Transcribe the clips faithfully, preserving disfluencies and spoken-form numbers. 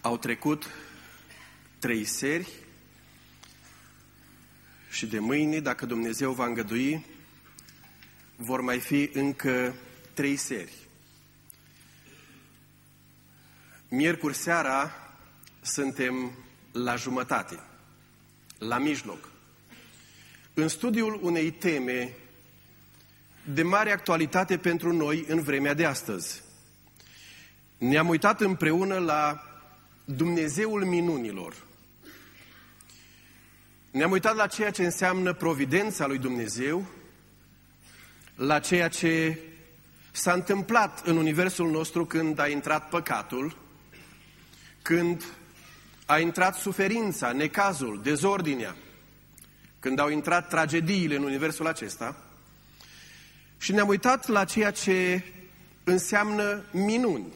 Au trecut trei seri și de mâine, dacă Dumnezeu va îngădui, vor mai fi încă trei seri. Miercuri seara suntem la jumătate, la mijloc, în studiul unei teme de mare actualitate pentru noi în vremea de astăzi. Ne-am uitat împreună la Dumnezeul minunilor. Ne-am uitat la ceea ce înseamnă providența lui Dumnezeu, la ceea ce s-a întâmplat în universul nostru când a intrat păcatul, când a intrat suferința, necazul, dezordinea, când au intrat tragediile în universul acesta. Și ne-am uitat la ceea ce înseamnă minuni,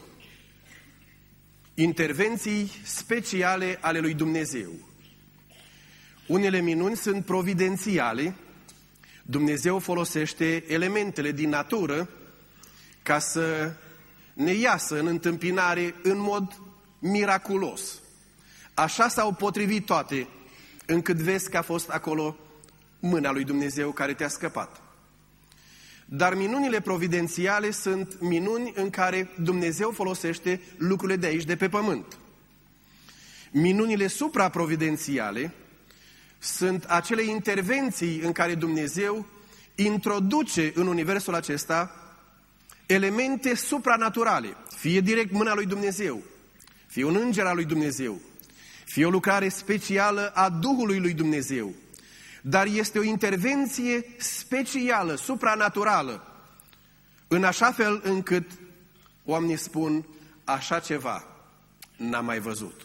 intervenții speciale ale lui Dumnezeu. Unele minuni sunt providențiale. Dumnezeu folosește elementele din natură ca să ne iasă în întâmpinare în mod miraculos. Așa s-au potrivit toate, încât vezi că a fost acolo mâna lui Dumnezeu care te-a scăpat. Dar minunile providențiale sunt minuni în care Dumnezeu folosește lucrurile de aici, de pe pământ. Minunile supraprovidențiale sunt acele intervenții în care Dumnezeu introduce în universul acesta elemente supranaturale, fie direct mâna lui Dumnezeu, fie un înger al lui Dumnezeu, fie o lucrare specială a Duhului lui Dumnezeu, dar este o intervenție specială, supranaturală, în așa fel încât oamenii spun, așa ceva n-am mai văzut.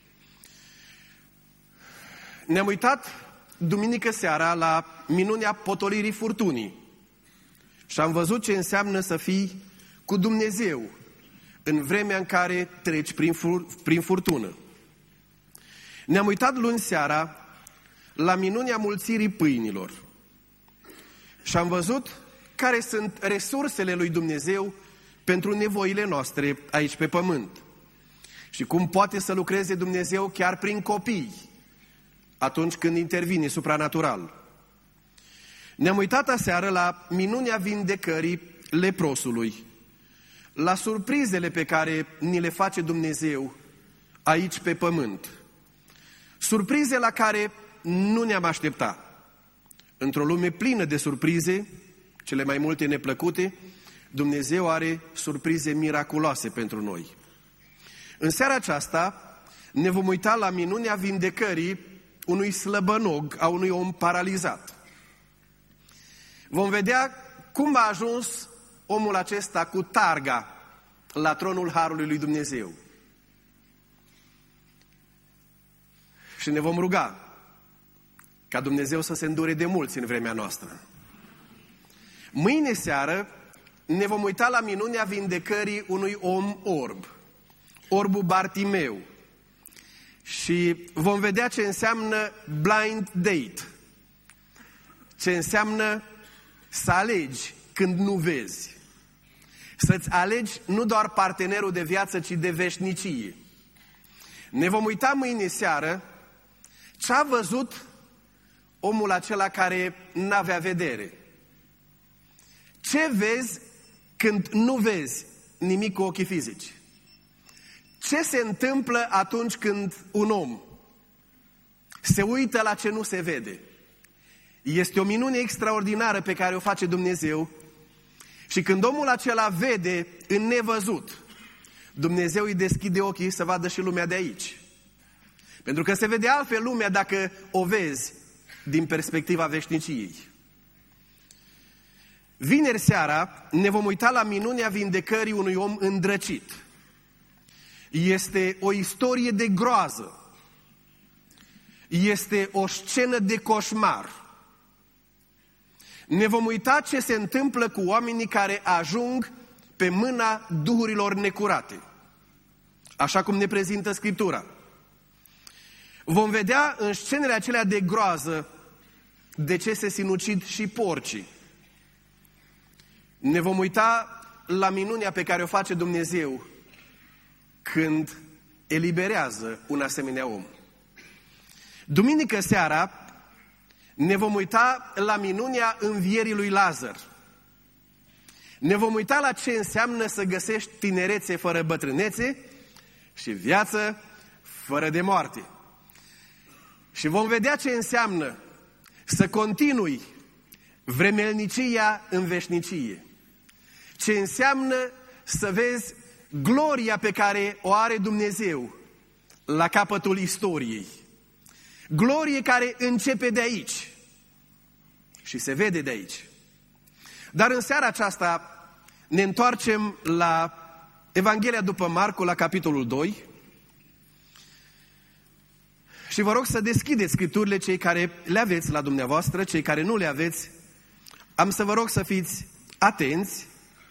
Ne-am uitat duminică seara la minunea potolirii furtunii și am văzut ce înseamnă să fii cu Dumnezeu în vremea în care treci prin, fur, prin furtună. Ne-am uitat luni seara la minunea mulțirii pâinilor și am văzut care sunt resursele lui Dumnezeu pentru nevoile noastre aici pe pământ și cum poate să lucreze Dumnezeu chiar prin copii atunci când intervine supranatural. Ne-am uitat aseară la minunea vindecării leprosului, la surprizele pe care ni le face Dumnezeu aici pe pământ. Surprize la care nu ne-am așteptat. Într-o lume plină de surprize, cele mai multe neplăcute, Dumnezeu are surprize miraculoase pentru noi. În seara aceasta ne vom uita la minunea vindecării unui slăbănog, a unui om paralizat. Vom vedea cum a ajuns omul acesta cu targa la tronul Harului lui Dumnezeu. Și ne vom ruga ca Dumnezeu să se îndure de mulți în vremea noastră. Mâine seară ne vom uita la minunea vindecării unui om orb, orbul Bartimeu. Și vom vedea ce înseamnă blind date, ce înseamnă să alegi când nu vezi. Să-ți alegi nu doar partenerul de viață, ci de veșnicie. Ne vom uita mâine seară ce a văzut omul acela care n-avea vedere. Ce vezi când nu vezi nimic cu ochii fizici? Ce se întâmplă atunci când un om se uită la ce nu se vede? Este o minune extraordinară pe care o face Dumnezeu și când omul acela vede în nevăzut, Dumnezeu îi deschide ochii să vadă și lumea de aici. Pentru că se vede altfel lumea dacă o vezi din perspectiva veșniciei. Vineri seara ne vom uita la minunea vindecării unui om îndrăcit. Este o istorie de groază. Este o scenă de coșmar. Ne vom uita ce se întâmplă cu oamenii care ajung pe mâna duhurilor necurate, așa cum ne prezintă Scriptura. Vom vedea în scenele acelea de groază de ce se sinucid și porcii. Ne vom uita la minunea pe care o face Dumnezeu când eliberează un asemenea om. Duminică seara ne vom uita la minunea învierii lui Lazar. Ne vom uita la ce înseamnă să găsești tinerețe fără bătrânețe și viață fără de moarte. Și vom vedea ce înseamnă să continui vremelnicia în veșnicie. Ce înseamnă să vezi gloria pe care o are Dumnezeu la capătul istoriei. Glorie care începe de aici și se vede de aici. Dar în seara aceasta ne întoarcem la Evanghelia după Marcu, la capitolul doi. Și vă rog să deschideți Scripturile, cei care le aveți la dumneavoastră, cei care nu le aveți, am să vă rog să fiți atenți.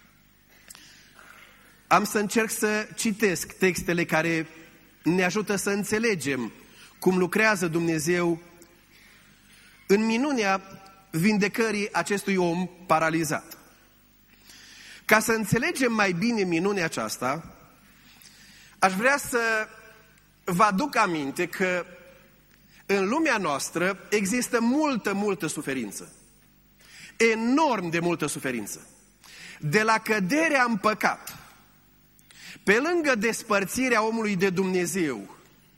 Am să încerc să citesc textele care ne ajută să înțelegem cum lucrează Dumnezeu în minunea vindecării acestui om paralizat. Ca să înțelegem mai bine minunea aceasta, aș vrea să vă aduc aminte că în lumea noastră există multă, multă suferință. Enorm de multă suferință. De la căderea în păcat, pe lângă despărțirea omului de Dumnezeu,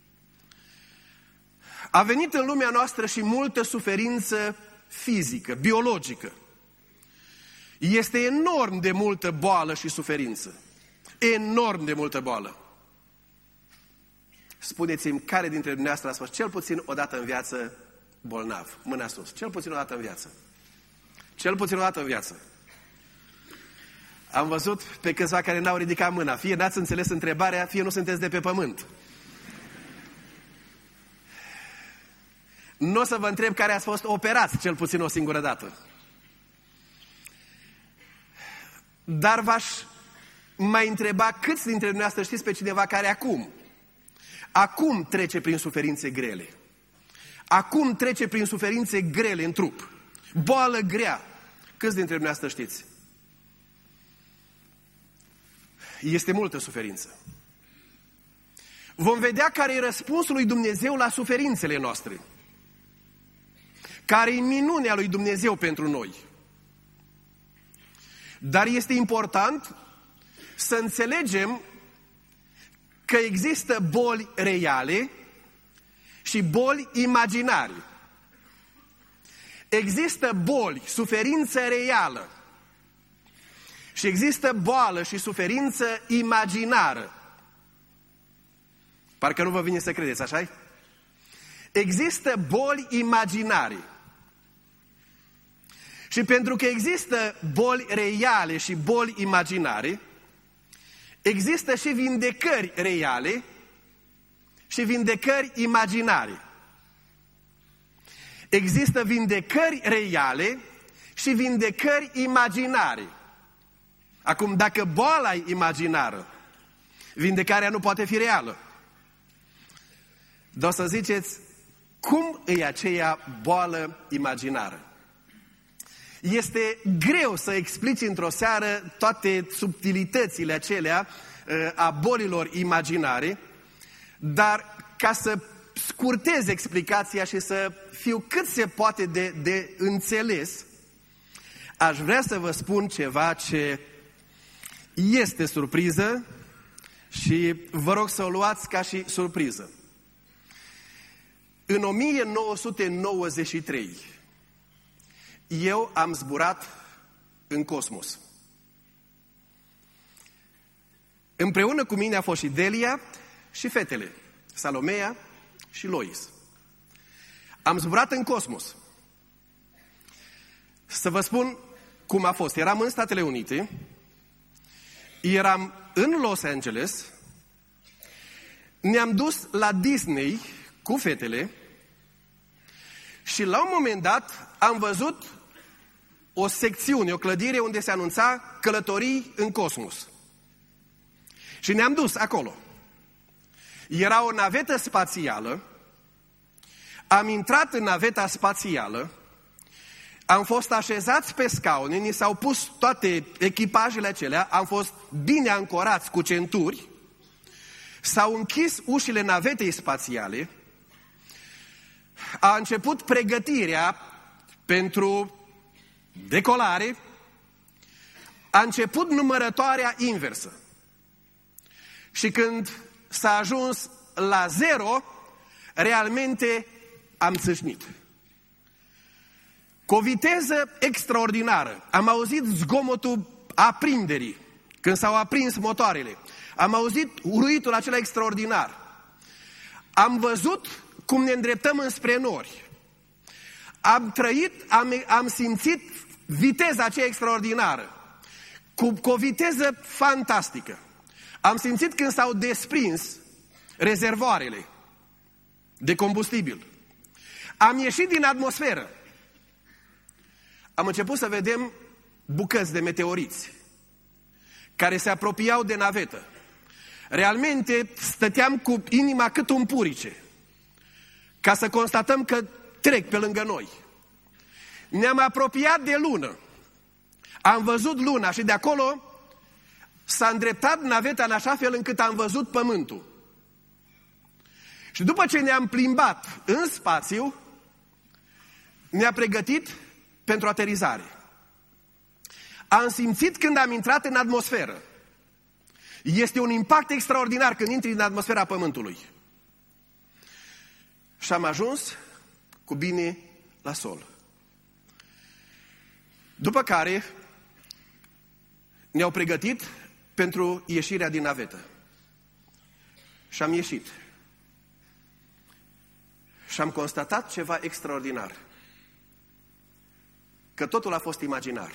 a venit în lumea noastră și multă suferință fizică, biologică. Este enorm de multă boală și suferință. Enorm de multă boală. Spuneți-mi care dintre dumneavoastră a fost cel puțin o dată în viață bolnav. Mâna sus. Cel puțin o dată în viață. Cel puțin o dată în viață. Am văzut pe câțiva care n-au ridicat mâna. Fie n-ați înțeles întrebarea, fie nu sunteți de pe pământ. Nu o să vă întreb care ați fost operați cel puțin o singură dată. Dar v-aș mai întreba câți dintre dumneavoastră știți pe cineva care acum, acum trece prin suferințe grele. Acum trece prin suferințe grele în trup. Boală grea. Câți dintre dumneavoastră știți? Este multă suferință. Vom vedea care e răspunsul lui Dumnezeu la suferințele noastre. Care e minunea lui Dumnezeu pentru noi. Dar este important să înțelegem că există boli reale și boli imaginare. Există boli, suferință reală și există boală și suferință imaginară. Parcă nu vă vine să credeți, așa-i? Există boli imaginare. Și pentru că există boli reale și boli imaginare, există și vindecări reale și vindecări imaginare. Există vindecări reale și vindecări imaginare. Acum, dacă boala e imaginară, vindecarea nu poate fi reală. Dar o să ziceți, cum e aceea boală imaginară? Este greu să explici într-o seară toate subtilitățile acelea a bolilor imaginare, dar ca să scurtez explicația și să fiu cât se poate de, de înțeles, aș vrea să vă spun ceva ce este surpriză și vă rog să o luați ca și surpriză. În o mie nouă sute nouăzeci și trei, eu am zburat în cosmos. Împreună cu mine a fost și Delia și fetele, Salomea și Lois. Am zburat în cosmos. Să vă spun cum a fost. Eram în Statele Unite, eram în Los Angeles, ne-am dus la Disney cu fetele și la un moment dat am văzut o secțiune, o clădire unde se anunța călătorii în cosmos. Și ne-am dus acolo. Era o navetă spațială, am intrat în naveta spațială, am fost așezați pe scaune, ni s-au pus toate echipajele acelea, am fost bine ancorați cu centuri, s-au închis ușile navetei spațiale, a început pregătirea pentru decolare, a început numărătoarea inversă. Și când s-a ajuns la zero, realmente am țâșnit. Cu o viteză extraordinară. Am auzit zgomotul aprinderii, când s-au aprins motoarele. Am auzit uruitul acela extraordinar. Am văzut cum ne îndreptăm înspre nori. Am trăit, am, am simțit viteza aceea extraordinară. Cu, cu o viteză fantastică. Am simțit când s-au desprins rezervoarele de combustibil. Am ieșit din atmosferă. Am început să vedem bucăți de meteoriți care se apropiau de navetă. Realmente stăteam cu inima cât un purice ca să constatăm că trec pe lângă noi. Ne-am apropiat de lună. Am văzut luna și de acolo s-a îndreptat naveta în așa fel încât am văzut pământul. Și după ce ne-am plimbat în spațiu, ne-a pregătit pentru aterizare. Am simțit când am intrat în atmosferă. Este un impact extraordinar când intri în atmosfera Pământului. Și am ajuns cu bine la sol. După care ne-au pregătit pentru ieșirea din navetă. Și am ieșit. Și am constatat ceva extraordinar. Că totul a fost imaginar.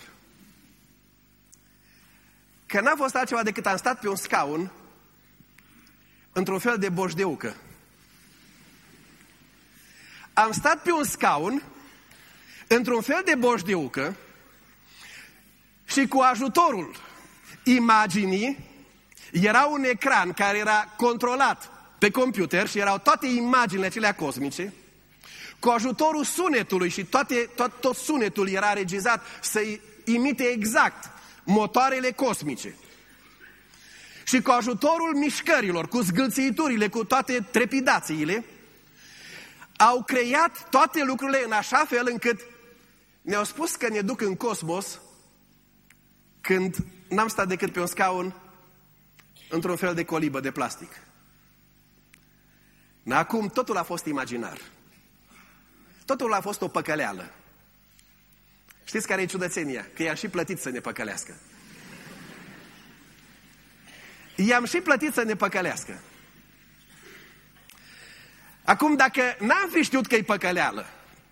Că n-a fost altceva decât am stat pe un scaun într-un fel de boșdeucă. Am stat pe un scaun într-un fel de boșdeucă și cu ajutorul imaginii era un ecran care era controlat pe computer și erau toate imaginile acelea cosmice. Cu ajutorul sunetului și toate, tot, tot sunetul era regizat să imite exact motoarele cosmice. Și cu ajutorul mișcărilor, cu zgâlțiturile, cu toate trepidațiile, au creat toate lucrurile în așa fel încât ne-au spus că ne duc în cosmos când n-am stat decât pe un scaun într-un fel de colibă de plastic. Acum totul a fost imaginar. Totul a fost o păcăleală. Știți care e ciudățenia? Că i-am și plătit să ne păcălească. I-am și plătit să ne păcălească. Acum, dacă n-am fi știut că e păcăleală,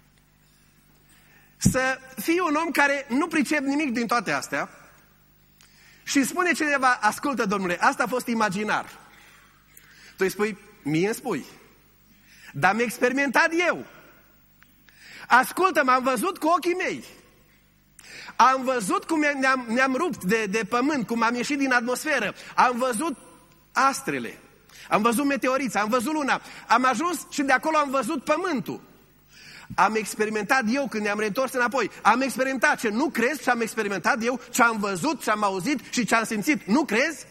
să fii un om care nu pricep nimic din toate astea și spune cineva, ascultă, domnule, asta a fost imaginar. Tu îi spui, mie îmi spui. Dar am experimentat eu. Ascultă, m-am văzut cu ochii mei. Am văzut cum ne-am, ne-am rupt de, de pământ, cum am ieșit din atmosferă. Am văzut astrele. Am văzut meteoriți, am văzut luna. Am ajuns și de acolo am văzut pământul. Am experimentat eu când ne-am reîntors înapoi. Am experimentat ce nu crezi ce am experimentat eu, ce am văzut, ce am auzit și ce am simțit. Nu crezi?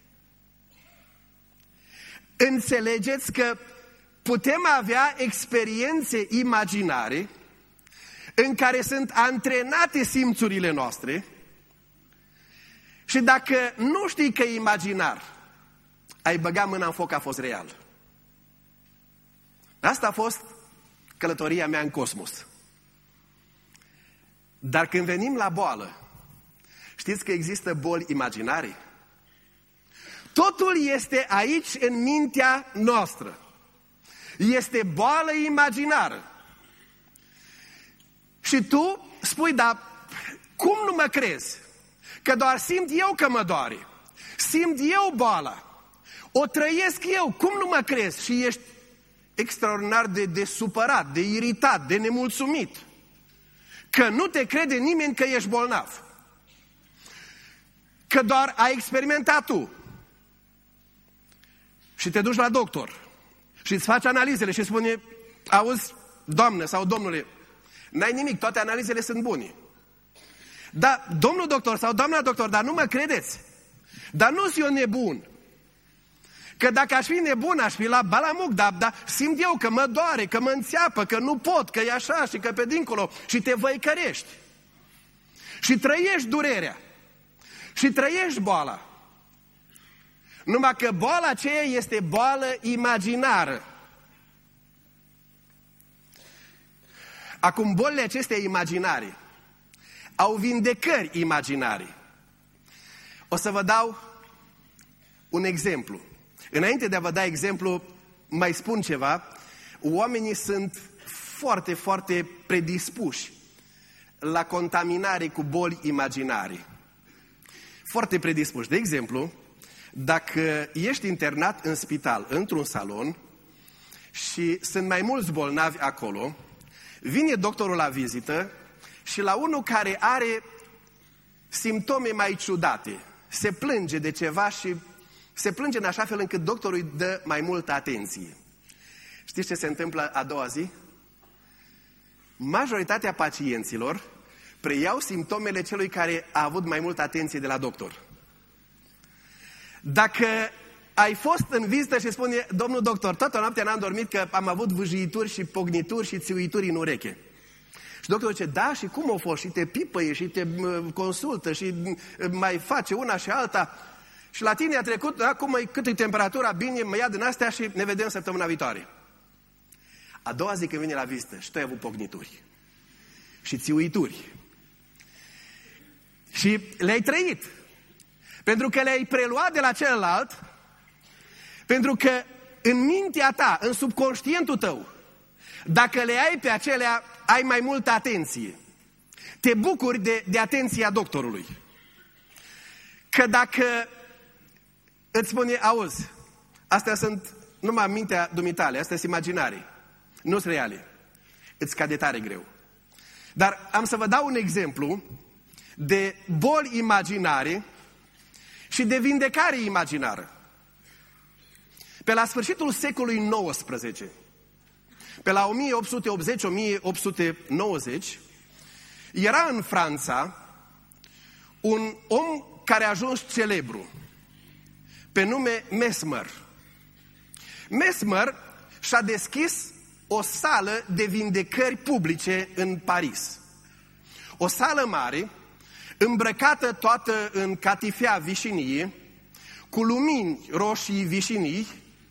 Înțelegeți că putem avea experiențe imaginare în care sunt antrenate simțurile noastre și dacă nu știi că e imaginar, ai băga mâna în foc, a fost real. Asta a fost călătoria mea în cosmos. Dar când venim la boală, știți că există boli imaginare? Totul este aici în mintea noastră. Este boală imaginară. Și tu spui, dar cum nu mă crezi? Că doar simt eu că mă doare. Simt eu boala. O trăiesc eu. Cum nu mă crezi? Și ești extraordinar de, de supărat, de iritat, de nemulțumit. Că nu te crede nimeni că ești bolnav. Că doar ai experimentat tu. Și te duci la doctor. Și îți faci analizele și spune, auzi, doamnă sau domnule, n-ai nimic, toate analizele sunt bune. Dar, domnul doctor sau doamna doctor, dar nu mă credeți. Dar nu sunt eu nebun. Că dacă aș fi nebun, aș fi la balamuc, dar, dar simt eu că mă doare, că mă înțeapă, că nu pot, că e așa și că pe dincolo. Și te văicărești. Și trăiești durerea. Și trăiești boala. Numai că boala aceea este boală imaginară. Acum, bolile acestea imaginare au vindecări imaginare. O să vă dau un exemplu. Înainte de a vă da exemplu, mai spun ceva. Oamenii sunt foarte, foarte predispuși la contaminare cu boli imaginare. Foarte predispuși. De exemplu, dacă ești internat în spital, într-un salon, și sunt mai mulți bolnavi acolo, vine doctorul la vizită și la unul care are simptome mai ciudate, se plânge de ceva și se plânge în așa fel încât doctorul îi dă mai multă atenție. Știți ce se întâmplă a doua zi? Majoritatea pacienților preiau simptomele celui care a avut mai multă atenție de la doctor. Dacă ai fost în vizită și spune, domnul doctor, toată noaptea n-am dormit că am avut vâjituri și pognituri și țiuituri în ureche. Și doctorul zice, da, și cum o fost? Și te pipăie și te consultă și mai face una și alta. Și la tine a trecut, da, cum e, cât e temperatura, bine, mă ia din astea și ne vedem săptămâna viitoare. A doua zi când vine la vizită și tu ai avut pognituri și țiuituri. Și le-ai trăit. Pentru că le-ai preluat de la celălalt, pentru că în mintea ta, în subconștientul tău, dacă le ai pe acelea, ai mai multă atenție. Te bucuri de, de atenția doctorului. Că dacă îți spune, auzi, astea sunt numai mintea dumitale, astea sunt imaginare, nu sunt reale, îți cade tare greu. Dar am să vă dau un exemplu de boli imaginare și de vindecare imaginară. Pe la sfârșitul secolului nouăsprezece, pe la o mie opt sute optzeci - o mie opt sute nouăzeci, era în Franța un om care a ajuns celebru, pe nume Mesmer. Mesmer și-a deschis o sală de vindecări publice în Paris. O sală mare, îmbrăcată toată în catifea vișinie, cu lumini roșii vișinii.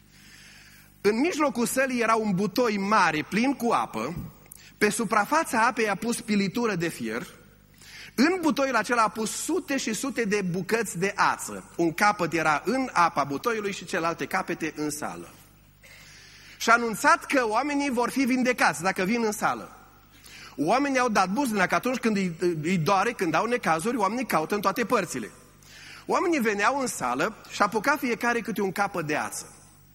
În mijlocul sălii era un butoi mare, plin cu apă. Pe suprafața apei a pus pilitură de fier. În butoiul acela a pus sute și sute de bucăți de ață. Un capăt era în apa butoiului și celelalte capete în sală. Și a anunțat că oamenii vor fi vindecați dacă vin în sală. Oamenii au dat buzna, că atunci când îi, îi doare, când au necazuri, oamenii caută în toate părțile. Oamenii veneau în sală și apuca fiecare câte un capăt de ață.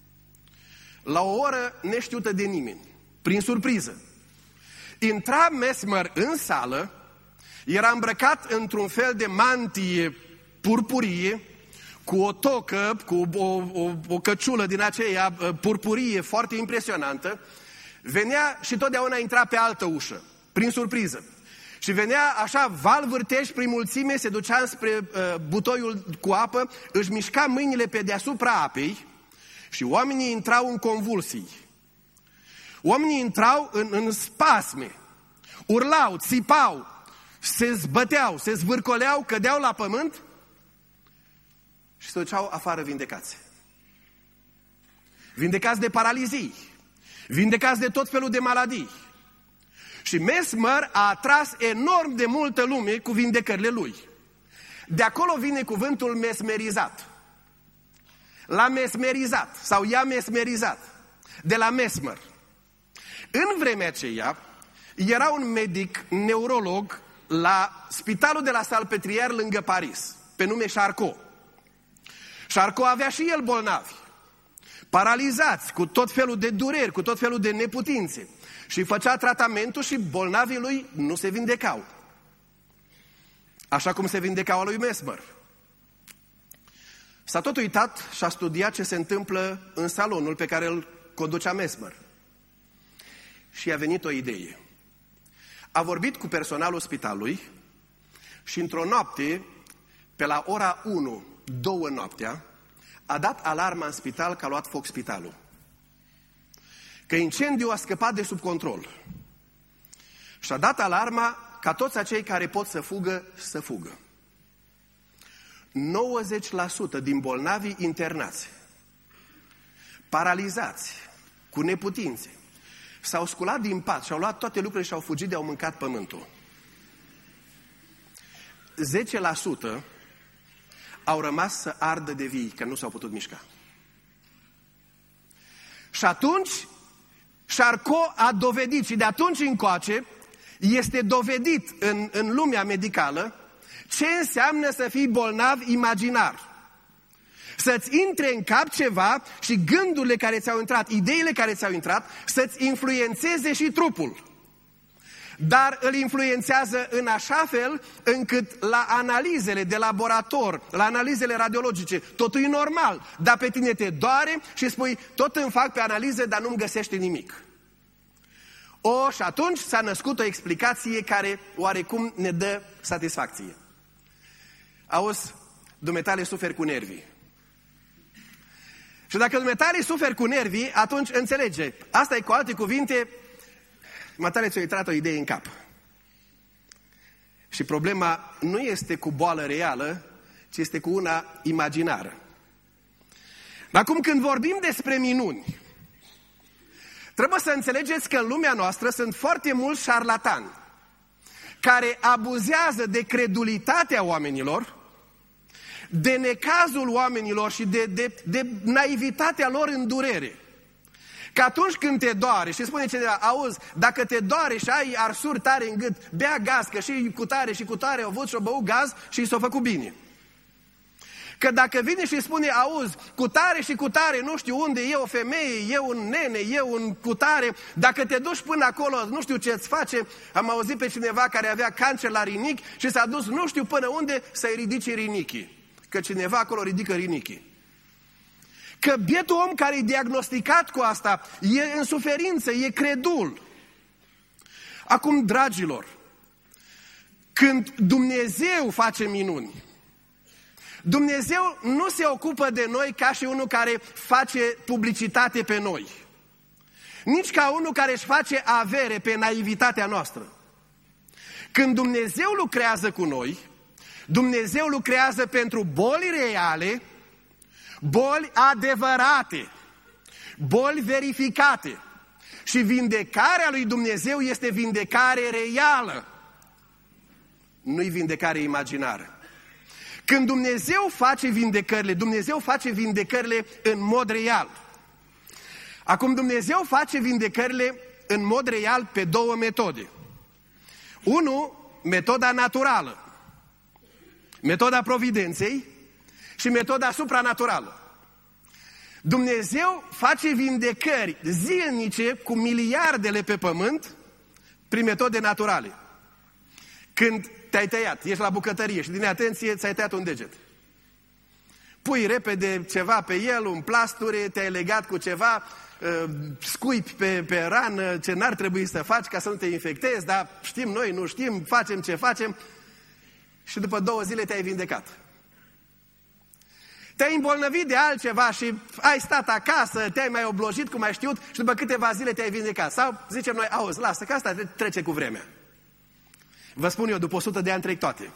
La o oră neștiută de nimeni, prin surpriză. Intra Mesmer în sală, era îmbrăcat într-un fel de mantie purpurie, cu o tocă, cu o, o, o căciulă din aceea purpurie foarte impresionantă. Venea și totdeauna intra pe altă ușă, prin surpriză. Și venea așa, val vârteș prin mulțime, se ducea spre uh, butoiul cu apă, își mișca mâinile pe deasupra apei și oamenii intrau în convulsii. Oamenii intrau în, în spasme, urlau, țipau, se zbăteau, se zvârcoleau, cădeau la pământ și se duceau afară vindecați. Vindecați de paralizii, vindecați de tot felul de maladii. Și Mesmer a atras enorm de multă lume cu vindecările lui. De acolo vine cuvântul mesmerizat. L-a mesmerizat sau i-a mesmerizat. De la Mesmer. În vremea aceea era un medic neurolog la spitalul de la Salpêtrière lângă Paris, pe nume Charcot. Charcot avea și el bolnavi, paralizați, cu tot felul de dureri, cu tot felul de neputințe. Și făcea tratamentul și bolnavii lui nu se vindecau. Așa cum se vindecau lui Mesmer. S-a tot uitat și a studiat ce se întâmplă în salonul pe care îl conducea Mesmer. Și a venit o idee. A vorbit cu personalul spitalului și într-o noapte, pe la ora unu, două noaptea, a dat alarma în spital că a luat foc spitalul. Că incendiul a scăpat de sub control. Și a dat alarma ca toți acei care pot să fugă, să fugă. nouăzeci la sută din bolnavii internați, paralizați, cu neputințe, s-au sculat din pat și au luat toate lucrurile și au fugit de au mâncat pământul. zece la sută au rămas să ardă de vii, că nu s-au putut mișca. Și atunci, Charcot a dovedit, și de atunci încoace, este dovedit în, în lumea medicală ce înseamnă să fii bolnav imaginar. Să-ți intre în cap ceva și gândurile care ți-au intrat, ideile care ți-au intrat, să-ți influențeze și trupul. Dar îl influențează în așa fel încât la analizele de laborator, la analizele radiologice, totul e normal, dar pe tine te doare și spui, tot îmi fac pe analize, dar nu-mi găsește nimic. O, și atunci s-a născut o explicație care oarecum ne dă satisfacție. Auzi, dumitale suferi cu nervii. Și dacă dumitale suferi cu nervii, atunci înțelege. Asta e, cu alte cuvinte, matale ți-a intrat o idee în cap. Și problema nu este cu boală reală, ci este cu una imaginară. Acum, când vorbim despre minuni, trebuie să înțelegeți că în lumea noastră sunt foarte mulți șarlatani care abuzează de credulitatea oamenilor, de necazul oamenilor și de, de, de naivitatea lor în durere. Că atunci când te doare și spune cineva, auzi, dacă te doare și ai arsuri tare în gât, bea gaz, că și cu tare și cu tare au avut și-o băut gaz și s-o făcut bine. Că dacă vine și spune, auzi, cu tare și cu tare, nu știu unde, e o femeie, e un nene, e un cutare, dacă te duci până acolo, nu știu ce îți face, am auzit pe cineva care avea cancer la rinic și s-a dus nu știu până unde să-i ridice rinichii. Că cineva acolo ridică rinichii. Că bietul om care e diagnosticat cu asta e în suferință, e credul. Acum, dragilor, când Dumnezeu face minuni, Dumnezeu nu se ocupă de noi ca și unul care face publicitate pe noi. Nici ca unul care își face avere pe naivitatea noastră. Când Dumnezeu lucrează cu noi, Dumnezeu lucrează pentru boli reale, boli adevărate, boli verificate. Și vindecarea lui Dumnezeu este vindecare reală, nu-i vindecare imaginară. Când Dumnezeu face vindecările, Dumnezeu face vindecările în mod real. Acum, Dumnezeu face vindecările în mod real pe două metode. Unu, metoda naturală, metoda providenței și metoda supranaturală. Dumnezeu face vindecări zilnice cu miliardele pe pământ prin metode naturale. Când te-ai tăiat, ești la bucătărie și din atenție ți-ai tăiat un deget. Pui repede ceva pe el, un plasture, te-ai legat cu ceva, scuipi pe, pe rană ce n-ar trebui să faci ca să nu te infectezi, dar știm noi, nu știm, facem ce facem și după două zile te-ai vindecat. Te-ai îmbolnăvit de altceva și ai stat acasă, te-ai mai oblojit cum ai știut și după câteva zile te-ai vindecat. Sau zicem noi, auzi, lasă că asta trece cu vremea. Vă spun eu, după o sută de ani trec toate.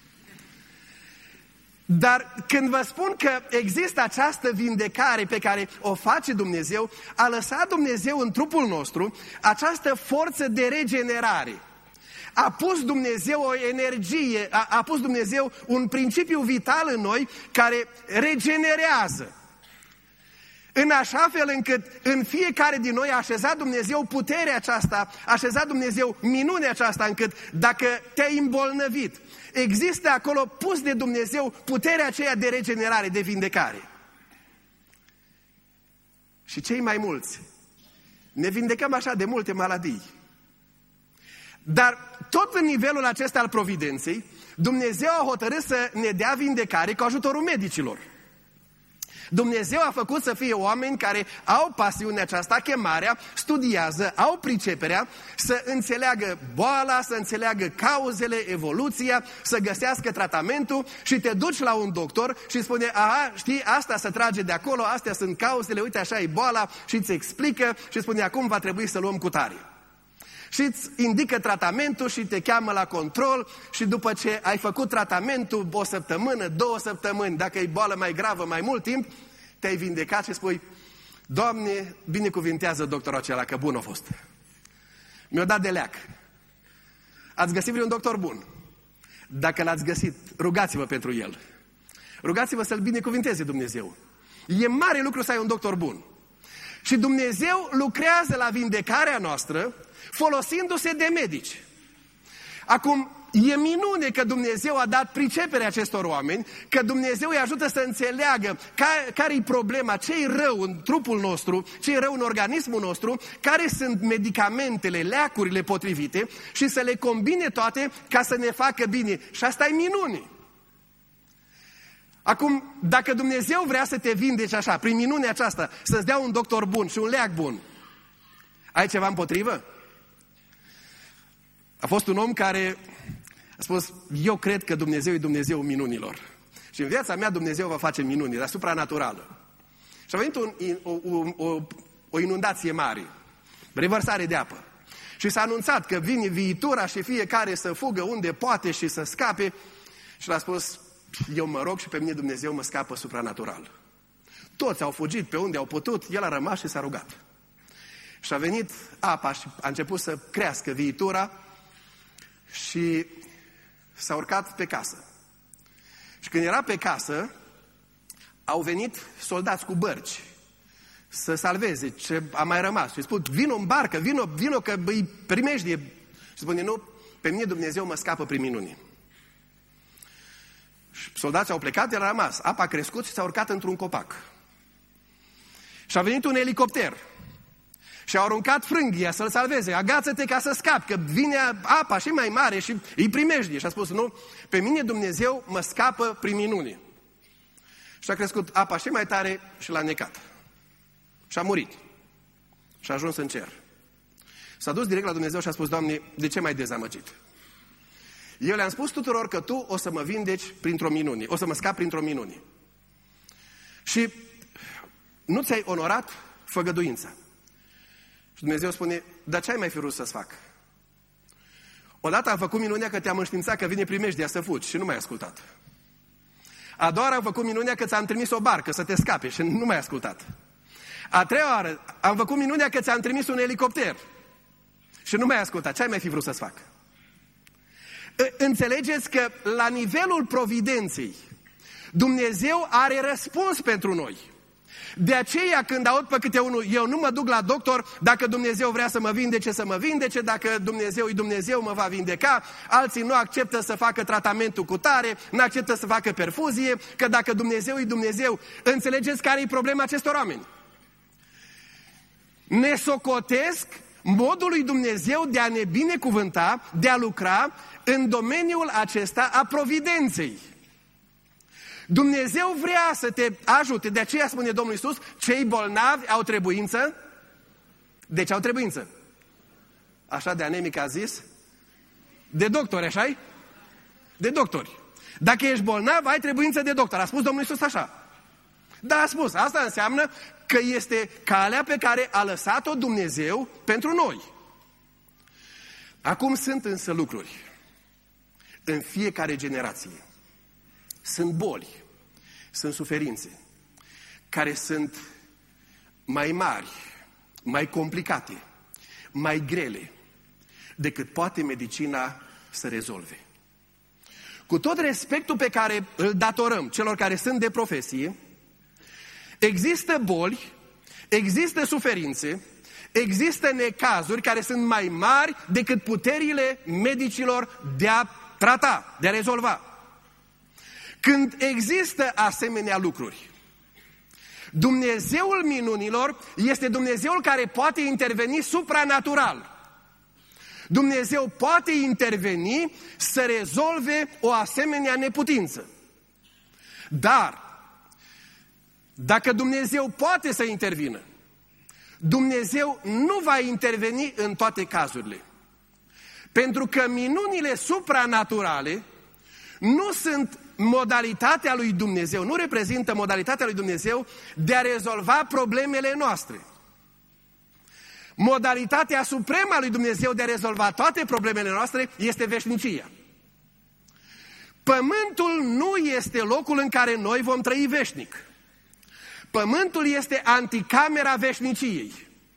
Dar când vă spun că există această vindecare pe care o face Dumnezeu, a lăsat Dumnezeu în trupul nostru această forță de regenerare. A pus Dumnezeu o energie, a, a pus Dumnezeu un principiu vital în noi care regenerează. În așa fel încât în fiecare din noi a așezat Dumnezeu puterea aceasta, a așezat Dumnezeu minunea aceasta, încât dacă te-ai îmbolnăvit, există acolo pus de Dumnezeu puterea aceea de regenerare, de vindecare. Și cei mai mulți ne vindecăm așa de multe maladii. Dar tot în nivelul acesta al providenței, Dumnezeu a hotărât să ne dea vindecare cu ajutorul medicilor. Dumnezeu a făcut să fie oameni care au pasiunea aceasta, chemarea, studiază, au priceperea, să înțeleagă boala, să înțeleagă cauzele, evoluția, să găsească tratamentul și te duci la un doctor și spune, aha, știi, asta se trage de acolo, astea sunt cauzele, uite așa e boala și îți explică și spune, acum va trebui să luăm cutare. Și îți indică tratamentul și te cheamă la control și după ce ai făcut tratamentul o săptămână, două săptămâni, dacă e boală mai gravă, mai mult timp, te-ai vindecat și spui, Doamne, binecuvintează doctorul acela, că bun a fost. Mi-a dat de leac. Ați găsit vreun doctor bun? Dacă l-ați găsit, rugați-vă pentru el. Rugați-vă să-l binecuvinteze Dumnezeu. E mare lucru să ai un doctor bun. Și Dumnezeu lucrează la vindecarea noastră folosindu-se de medici. Acum, e minune că Dumnezeu a dat priceperea acestor oameni, că Dumnezeu îi ajută să înțeleagă care e problema, ce e rău în trupul nostru, ce e rău în organismul nostru, care sunt medicamentele, leacurile potrivite și să le combine toate ca să ne facă bine. Și asta e minune. Acum, dacă Dumnezeu vrea să te vindeci așa, prin minunea aceasta, să-ți dea un doctor bun și un leac bun, ai ceva împotrivă? A fost un om care a spus, eu cred că Dumnezeu e Dumnezeul minunilor. Și în viața mea Dumnezeu va face minuni, dar supranaturală. Și a venit un, o, o, o inundație mare, revărsare de apă. Și s-a anunțat că vine viitura și fiecare să fugă unde poate și să scape. Și l-a spus, eu mă rog și pe mine Dumnezeu mă scapă supranatural. Toți au fugit pe unde au putut, el a rămas și s-a rugat. Și a venit apa și a început să crească viitura și s-a urcat pe casă. Și când era pe casă, au venit soldați cu bărci să salveze ce a mai rămas. Și spun, vino în barcă, vino, vino că îi primejdie. Și spune, nu, pe mine Dumnezeu mă scapă prin minuni. Și soldații au plecat, el a rămas. Apa a crescut și s-a urcat într-un copac. Și a venit un elicopter. Și au aruncat frânghia să-l salveze. Agață-te ca să scapi, că vine apa și mai mare și îi primejdie. Și a spus, nu, pe mine Dumnezeu mă scapă prin minuni. Și a crescut apa și mai tare și l-a necat. Și a murit. Și a ajuns în cer. S-a dus direct la Dumnezeu și a spus, Doamne, de ce m-ai dezamăgit? Eu le-am spus tuturor că Tu o să mă vindeci printr-o minune, o să mă scapi printr-o minune. Și nu ți-ai onorat făgăduința. Și Dumnezeu spune, dar ce ai mai fi vrut să-ți fac? Odată am făcut minunea că te-am înștiințat că vine primejdia să fugi și nu m-ai ascultat. A doua oară am făcut minunea că ți-am trimis o barcă să te scape și nu m-ai ascultat. A treia oară am făcut minunea că ți-am trimis un elicopter și nu m-ai ascultat. Ce ai mai fi vrut să-ți fac? Înțelegeți că la nivelul providenței Dumnezeu are răspuns pentru noi. De aceea când aud pe câte unul, eu nu mă duc la doctor, dacă Dumnezeu vrea să mă vindece, să mă vindece, dacă Dumnezeu e Dumnezeu, mă va vindeca, alții nu acceptă să facă tratamentul cu tare, nu acceptă să facă perfuzie, că dacă Dumnezeu e Dumnezeu, înțelegeți care e problema acestor oameni? Ne socotesc modul lui Dumnezeu de a ne binecuvânta, de a lucra în domeniul acesta a providenței. Dumnezeu vrea să te ajute, de aceea spune Domnul Iisus, cei bolnavi au trebuință. De ce au trebuință? Așa de anemic a zis? De doctori, așa-i? De doctori. Dacă ești bolnav, ai trebuință de doctor. A spus Domnul Iisus așa. Da, a spus. Asta înseamnă că este calea pe care a lăsat-o Dumnezeu pentru noi. Acum sunt însă lucruri în fiecare generație. Sunt boli, sunt suferințe, care sunt mai mari, mai complicate, mai grele, decât poate medicina să rezolve. Cu tot respectul pe care îl datorăm celor care sunt de profesie, există boli, există suferințe, există necazuri care sunt mai mari decât puterile medicilor de a trata, de a rezolva. Când există asemenea lucruri, Dumnezeul minunilor este Dumnezeul care poate interveni supranatural. Dumnezeu poate interveni să rezolve o asemenea neputință. Dar Dacă Dumnezeu poate să intervină, Dumnezeu nu va interveni în toate cazurile. Pentru că minunile supranaturale nu sunt modalitatea lui Dumnezeu, nu reprezintă modalitatea lui Dumnezeu de a rezolva problemele noastre. Modalitatea supremă a lui Dumnezeu de a rezolva toate problemele noastre este veșnicia. Pământul nu este locul în care noi vom trăi veșnic. Pământul este anticamera veșniciei.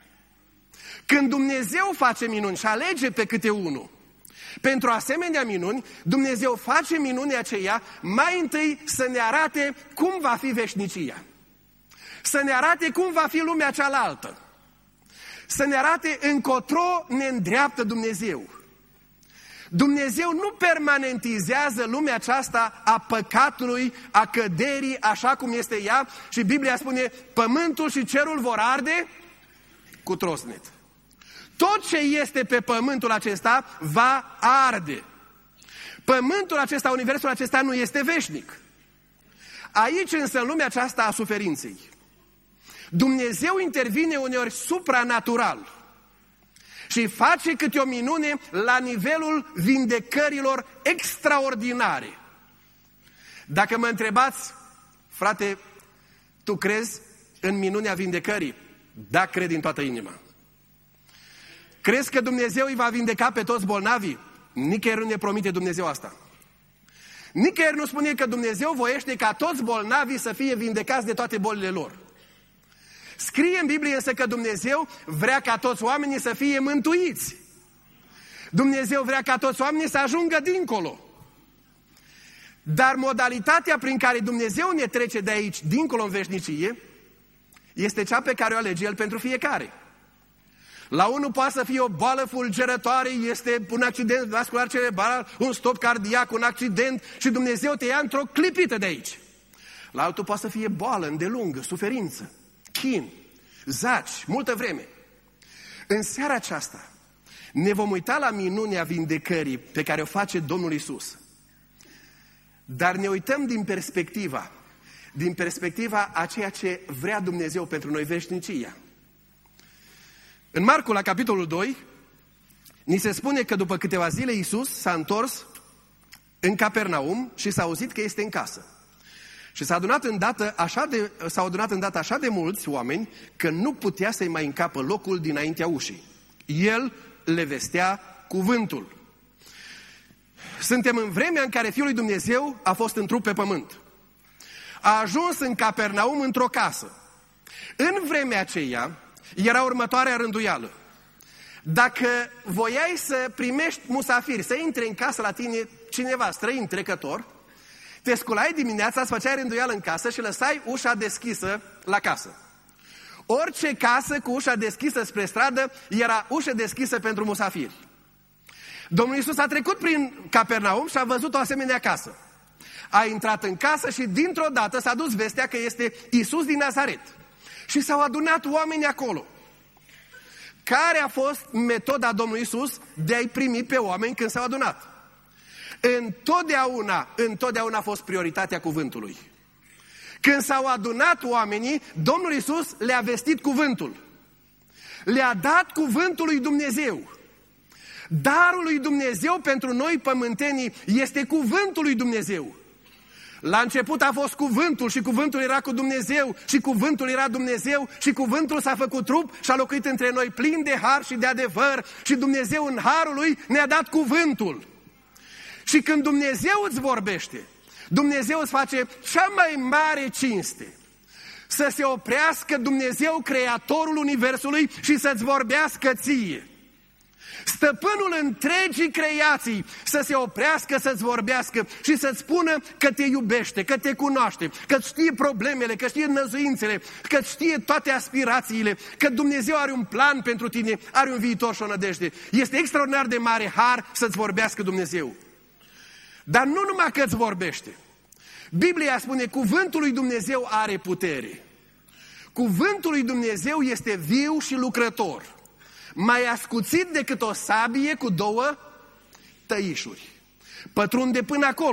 Când Dumnezeu face minuni și alege pe câte unul pentru asemenea minuni, Dumnezeu face minunea aceea mai întâi să ne arate cum va fi veșnicia. Să ne arate cum va fi lumea cealaltă. Să ne arate încotro ne îndreaptă Dumnezeu. Dumnezeu nu permanentizează lumea aceasta a păcatului, a căderii, așa cum este ea, și Biblia spune, pământul și cerul vor arde cu trosnet. Tot ce este pe pământul acesta va arde. Pământul acesta, universul acesta nu este veșnic. Aici însă, în lumea aceasta a suferinței, Dumnezeu intervine uneori supranatural și face câte o minune la nivelul vindecărilor extraordinare. Dacă mă întrebați, frate, tu crezi în minunea vindecării? Da, cred din toată inima. Crezi că Dumnezeu îi va vindeca pe toți bolnavii? Nicăieri nu ne promite Dumnezeu asta. Nicăieri nu spune că Dumnezeu voiește ca toți bolnavii să fie vindecați de toate bolile lor. Scrie în Biblie însă că Dumnezeu vrea ca toți oamenii să fie mântuiți. Dumnezeu vrea ca toți oamenii să ajungă dincolo. Dar modalitatea prin care Dumnezeu ne trece de aici, dincolo în veșnicie, este cea pe care o alege El pentru fiecare. La unul poate să fie o boală fulgerătoare, este un accident vascular cerebral, un stop cardiac, un accident și Dumnezeu te ia într-o clipită de aici. La altul poate să fie boală îndelungă, suferință, chin, zaci, multă vreme. În seara aceasta ne vom uita la minunea vindecării pe care o face Domnul Iisus. Dar ne uităm din perspectiva, din perspectiva a ceea ce vrea Dumnezeu pentru noi, veșnicia. În Marcu, la capitolul doi, ni se spune că după câteva zile Iisus s-a întors în Capernaum și s-a auzit că este în casă. Și s-a adunat îndată așa de, s-au adunat îndată așa de mulți oameni că nu putea să-i mai încapă locul dinaintea ușii. El le vestea cuvântul. Suntem în vremea în care Fiul lui Dumnezeu a fost în trup pe pământ. A ajuns în Capernaum într-o casă. În vremea aceea era următoarea rânduială. Dacă voiai să primești musafiri, să intre în casă la tine cineva străin, trecător, te sculai dimineața, îți făceai rânduială în casă și lăsai ușa deschisă la casă. Orice casă cu ușa deschisă spre stradă era ușă deschisă pentru musafiri. Domnul Iisus a trecut prin Capernaum și a văzut o asemenea casă. A intrat în casă și dintr-o dată s-a dus vestea că este Iisus din Nazaret. Și s-au adunat oameni acolo. Care a fost metoda Domnului Iisus de a-i primi pe oameni când s-au adunat? Întotdeauna, întotdeauna a fost prioritatea cuvântului. Când s-au adunat oamenii, Domnul Iisus le-a vestit cuvântul. Le-a dat cuvântul lui Dumnezeu. Darul lui Dumnezeu pentru noi pământenii este cuvântul lui Dumnezeu. La început a fost cuvântul și cuvântul era cu Dumnezeu și cuvântul era Dumnezeu și cuvântul s-a făcut trup și a locuit între noi plin de har și de adevăr și Dumnezeu în harul lui ne-a dat cuvântul. Și când Dumnezeu îți vorbește, Dumnezeu îți face cea mai mare cinste. Să se oprească Dumnezeu, creatorul universului, și să-ți vorbească ție. Stăpânul întregii creații să se oprească, să-ți vorbească și să-ți spună că te iubește, că te cunoaște, că știe problemele, că știe năzuințele, că știe toate aspirațiile, că Dumnezeu are un plan pentru tine, are un viitor și o nădejde. Este extraordinar de mare har să-ți vorbească Dumnezeu. Dar nu numai că îți vorbește. Biblia spune, cuvântul lui Dumnezeu are putere. Cuvântul lui Dumnezeu este viu și lucrător, mai ascuțit decât o sabie cu două tăișuri. Pătrunde până acolo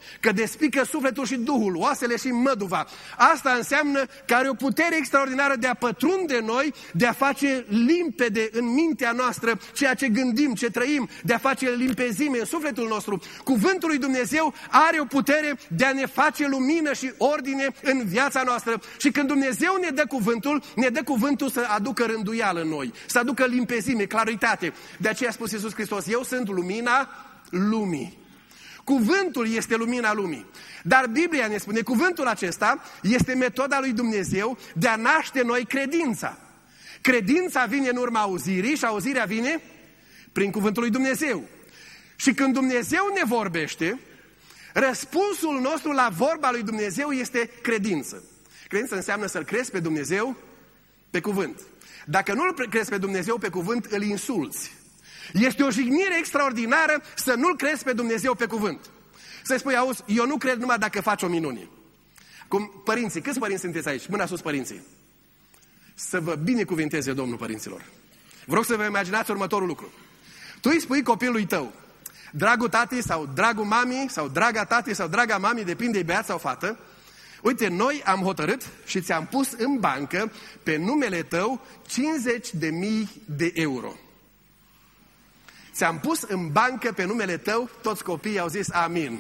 că despică sufletul și duhul, oasele și măduva. Asta înseamnă că are o putere extraordinară de a pătrunde noi, de a face limpede în mintea noastră ceea ce gândim, ce trăim, de a face limpezime în sufletul nostru. Cuvântul lui Dumnezeu are o putere de a ne face lumină și ordine în viața noastră. Și când Dumnezeu ne dă cuvântul, ne dă cuvântul să aducă rânduială în noi, să aducă limpezime, claritate. De aceea a spus Iisus Hristos, eu sunt lumina lumii. Cuvântul este lumina lumii. Dar Biblia ne spune, cuvântul acesta este metoda lui Dumnezeu de a naște noi credința. Credința vine în urma auzirii și auzirea vine prin cuvântul lui Dumnezeu. Și când Dumnezeu ne vorbește, răspunsul nostru la vorba lui Dumnezeu este credință. Credință înseamnă să-L crezi pe Dumnezeu pe cuvânt. Dacă nu-L crezi pe Dumnezeu pe cuvânt, îl insulți. Este o jignire extraordinară să nu-L crezi pe Dumnezeu pe cuvânt. Să-i spui, auzi, eu nu cred numai dacă faci o minune. Cum părinții, câți părinți sunteți aici? Mâna sus, părinții. Să vă binecuvinteze Domnul, părinților. Vă rog să vă imaginați următorul lucru. Tu îi spui copilului tău, dragul tati sau dragul mami sau draga tati sau draga mami, depinde, băiat sau fată, uite, noi am hotărât și ți-am pus în bancă pe numele tău cincizeci de mii de euro. Ți-am pus în bancă pe numele tău, toți copiii au zis amin.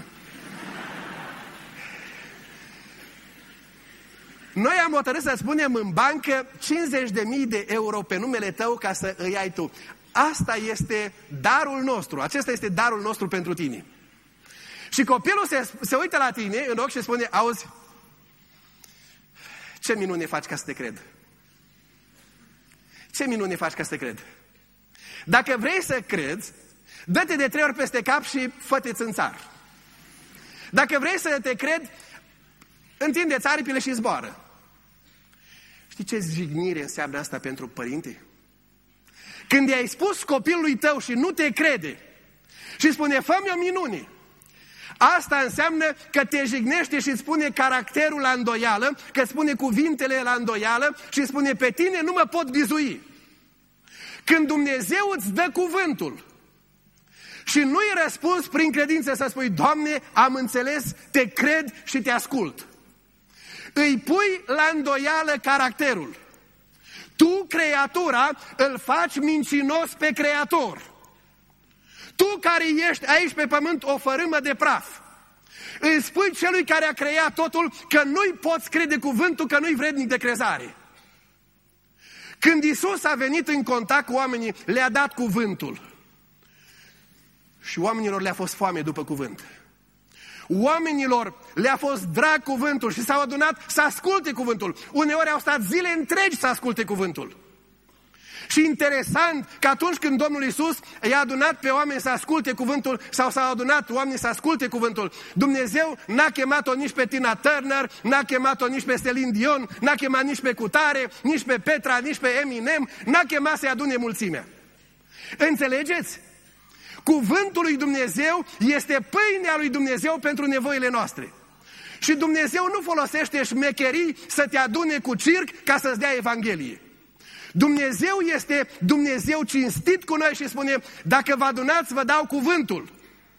Noi am hotărât să spunem în bancă cincizeci de mii de euro pe numele tău ca să îi ai tu. Asta este darul nostru, acesta este darul nostru pentru tine. Și copilul se, se uită la tine în ochi și spune, auzi, ce minune faci ca să te cred? Ce minune faci ca să te cred? Dacă vrei să crezi, dă-te de trei ori peste cap și fă-te țânțar. Dacă vrei să te cred, întinde-ți aripile și zboară. Știi ce jignire înseamnă asta pentru părinte? Când i-ai spus copilului tău și nu te crede și spune, fă-mi o minune, asta înseamnă că te jignește și îți spune caracterul la îndoială, că îți spune cuvintele la îndoială și îți spune, pe tine nu mă pot bizui. Când Dumnezeu îți dă cuvântul și nu-i răspuns prin credință să spui, Doamne, am înțeles, te cred și te ascult. Îi pui la îndoială caracterul. Tu, creatura, îl faci mincinos pe Creator. Tu care ești aici pe pământ o fărâmă de praf, îi spui celui care a creat totul că nu-i poți crede cuvântul, că nu-i vrednic de crezare. Când Iisus a venit în contact cu oamenii, le-a dat cuvântul. Și oamenilor le-a fost foame după cuvânt. Oamenilor le-a fost drag cuvântul și s-au adunat să asculte cuvântul. Uneori au stat zile întregi să asculte cuvântul. Și interesant că atunci când Domnul Iisus i-a adunat pe oameni să asculte cuvântul sau s-au adunat oamenii să asculte cuvântul, Dumnezeu n-a chemat-o nici pe Tina Turner, n-a chemat-o nici pe Celine Dion, n-a chemat nici pe Cutare, nici pe Petra, nici pe Eminem, n-a chemat să-i adune mulțimea. Înțelegeți? Cuvântul lui Dumnezeu este pâinea lui Dumnezeu pentru nevoile noastre. Și Dumnezeu nu folosește șmecherii să te adune cu circ ca să-ți dea Evanghelie. Dumnezeu este Dumnezeu cinstit cu noi și spune, dacă vă adunați, vă dau cuvântul.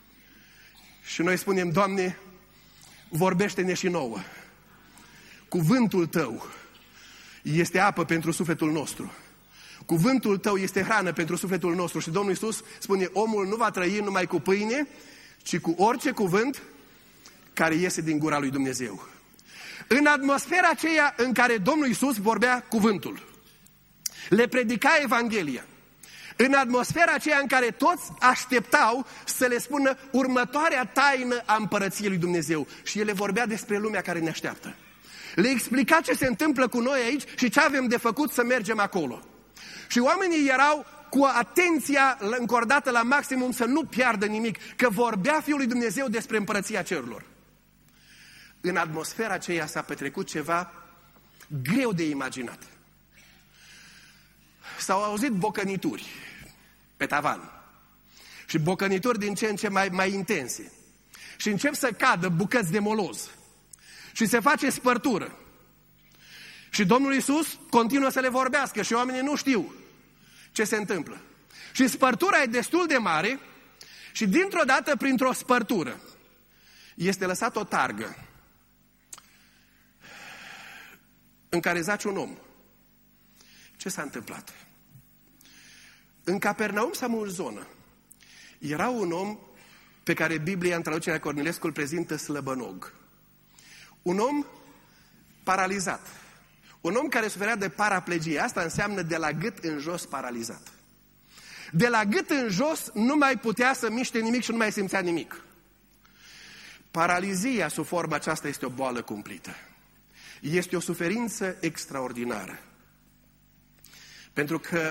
Și noi spunem, Doamne, vorbește-ne și nouă. Cuvântul Tău este apă pentru sufletul nostru. Cuvântul Tău este hrană pentru sufletul nostru. Și Domnul Iisus spune, omul nu va trăi numai cu pâine, ci cu orice cuvânt care iese din gura lui Dumnezeu. În atmosfera aceea în care Domnul Iisus vorbea cuvântul, le predica Evanghelia, în atmosfera aceea în care toți așteptau să le spună următoarea taină a împărăției lui Dumnezeu. Și el vorbea despre lumea care ne așteaptă. Le explica ce se întâmplă cu noi aici și ce avem de făcut să mergem acolo. Și oamenii erau cu atenția încordată la maximum să nu piardă nimic, că vorbea Fiul lui Dumnezeu despre împărăția cerurilor. În atmosfera aceea s-a petrecut ceva greu de imaginat. S-au auzit bocănituri pe tavan și bocănituri din ce în ce mai, mai intense. Și încep să cadă bucăți de moloz și se face spărtură. Și Domnul Iisus continuă să le vorbească și oamenii nu știu ce se întâmplă. Și spărtura e destul de mare și dintr-o dată, printr-o spărtură, este lăsat o targă în care zace un om. Ce s-a întâmplat? În Capernaum sau în zonă era un om pe care Biblia, în traducerea Cornilescu, îl prezintă slăbănog. Un om paralizat. Un om care suferea de paraplegie. Asta înseamnă de la gât în jos paralizat. De la gât în jos nu mai putea să miște nimic și nu mai simțea nimic. Paralizia sub forma aceasta este o boală cumplită. Este o suferință extraordinară. Pentru că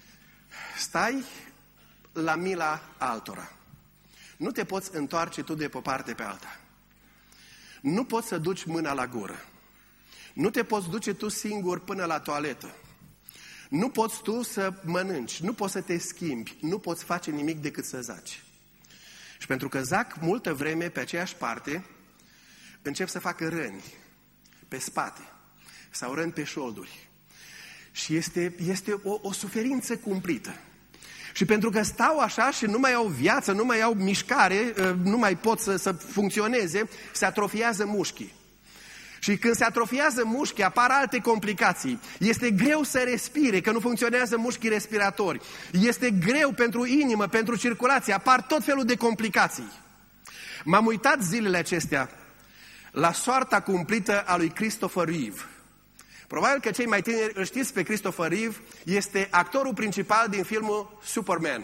stai la mila altora. Nu te poți întoarce tu de pe o parte pe alta. Nu poți să duci mâna la gură. Nu te poți duce tu singur până la toaletă. Nu poți tu să mănânci, nu poți să te schimbi, nu poți face nimic decât să zaci. Și pentru că zac multă vreme pe aceeași parte, încep să facă răni pe spate sau răni pe șolduri. Și este, este o, o suferință cumplită. Și pentru că stau așa și nu mai au viață, nu mai au mișcare, nu mai pot să, să funcționeze, se atrofiază mușchii. Și când se atrofiază mușchii, apar alte complicații. Este greu să respire, că nu funcționează mușchii respiratori. Este greu pentru inimă, pentru circulație, apar tot felul de complicații. M-am uitat zilele acestea la soarta cumplită a lui Christopher Reeve. Probabil că cei mai tineri îl știți pe Christopher Reeve, este actorul principal din filmul Superman.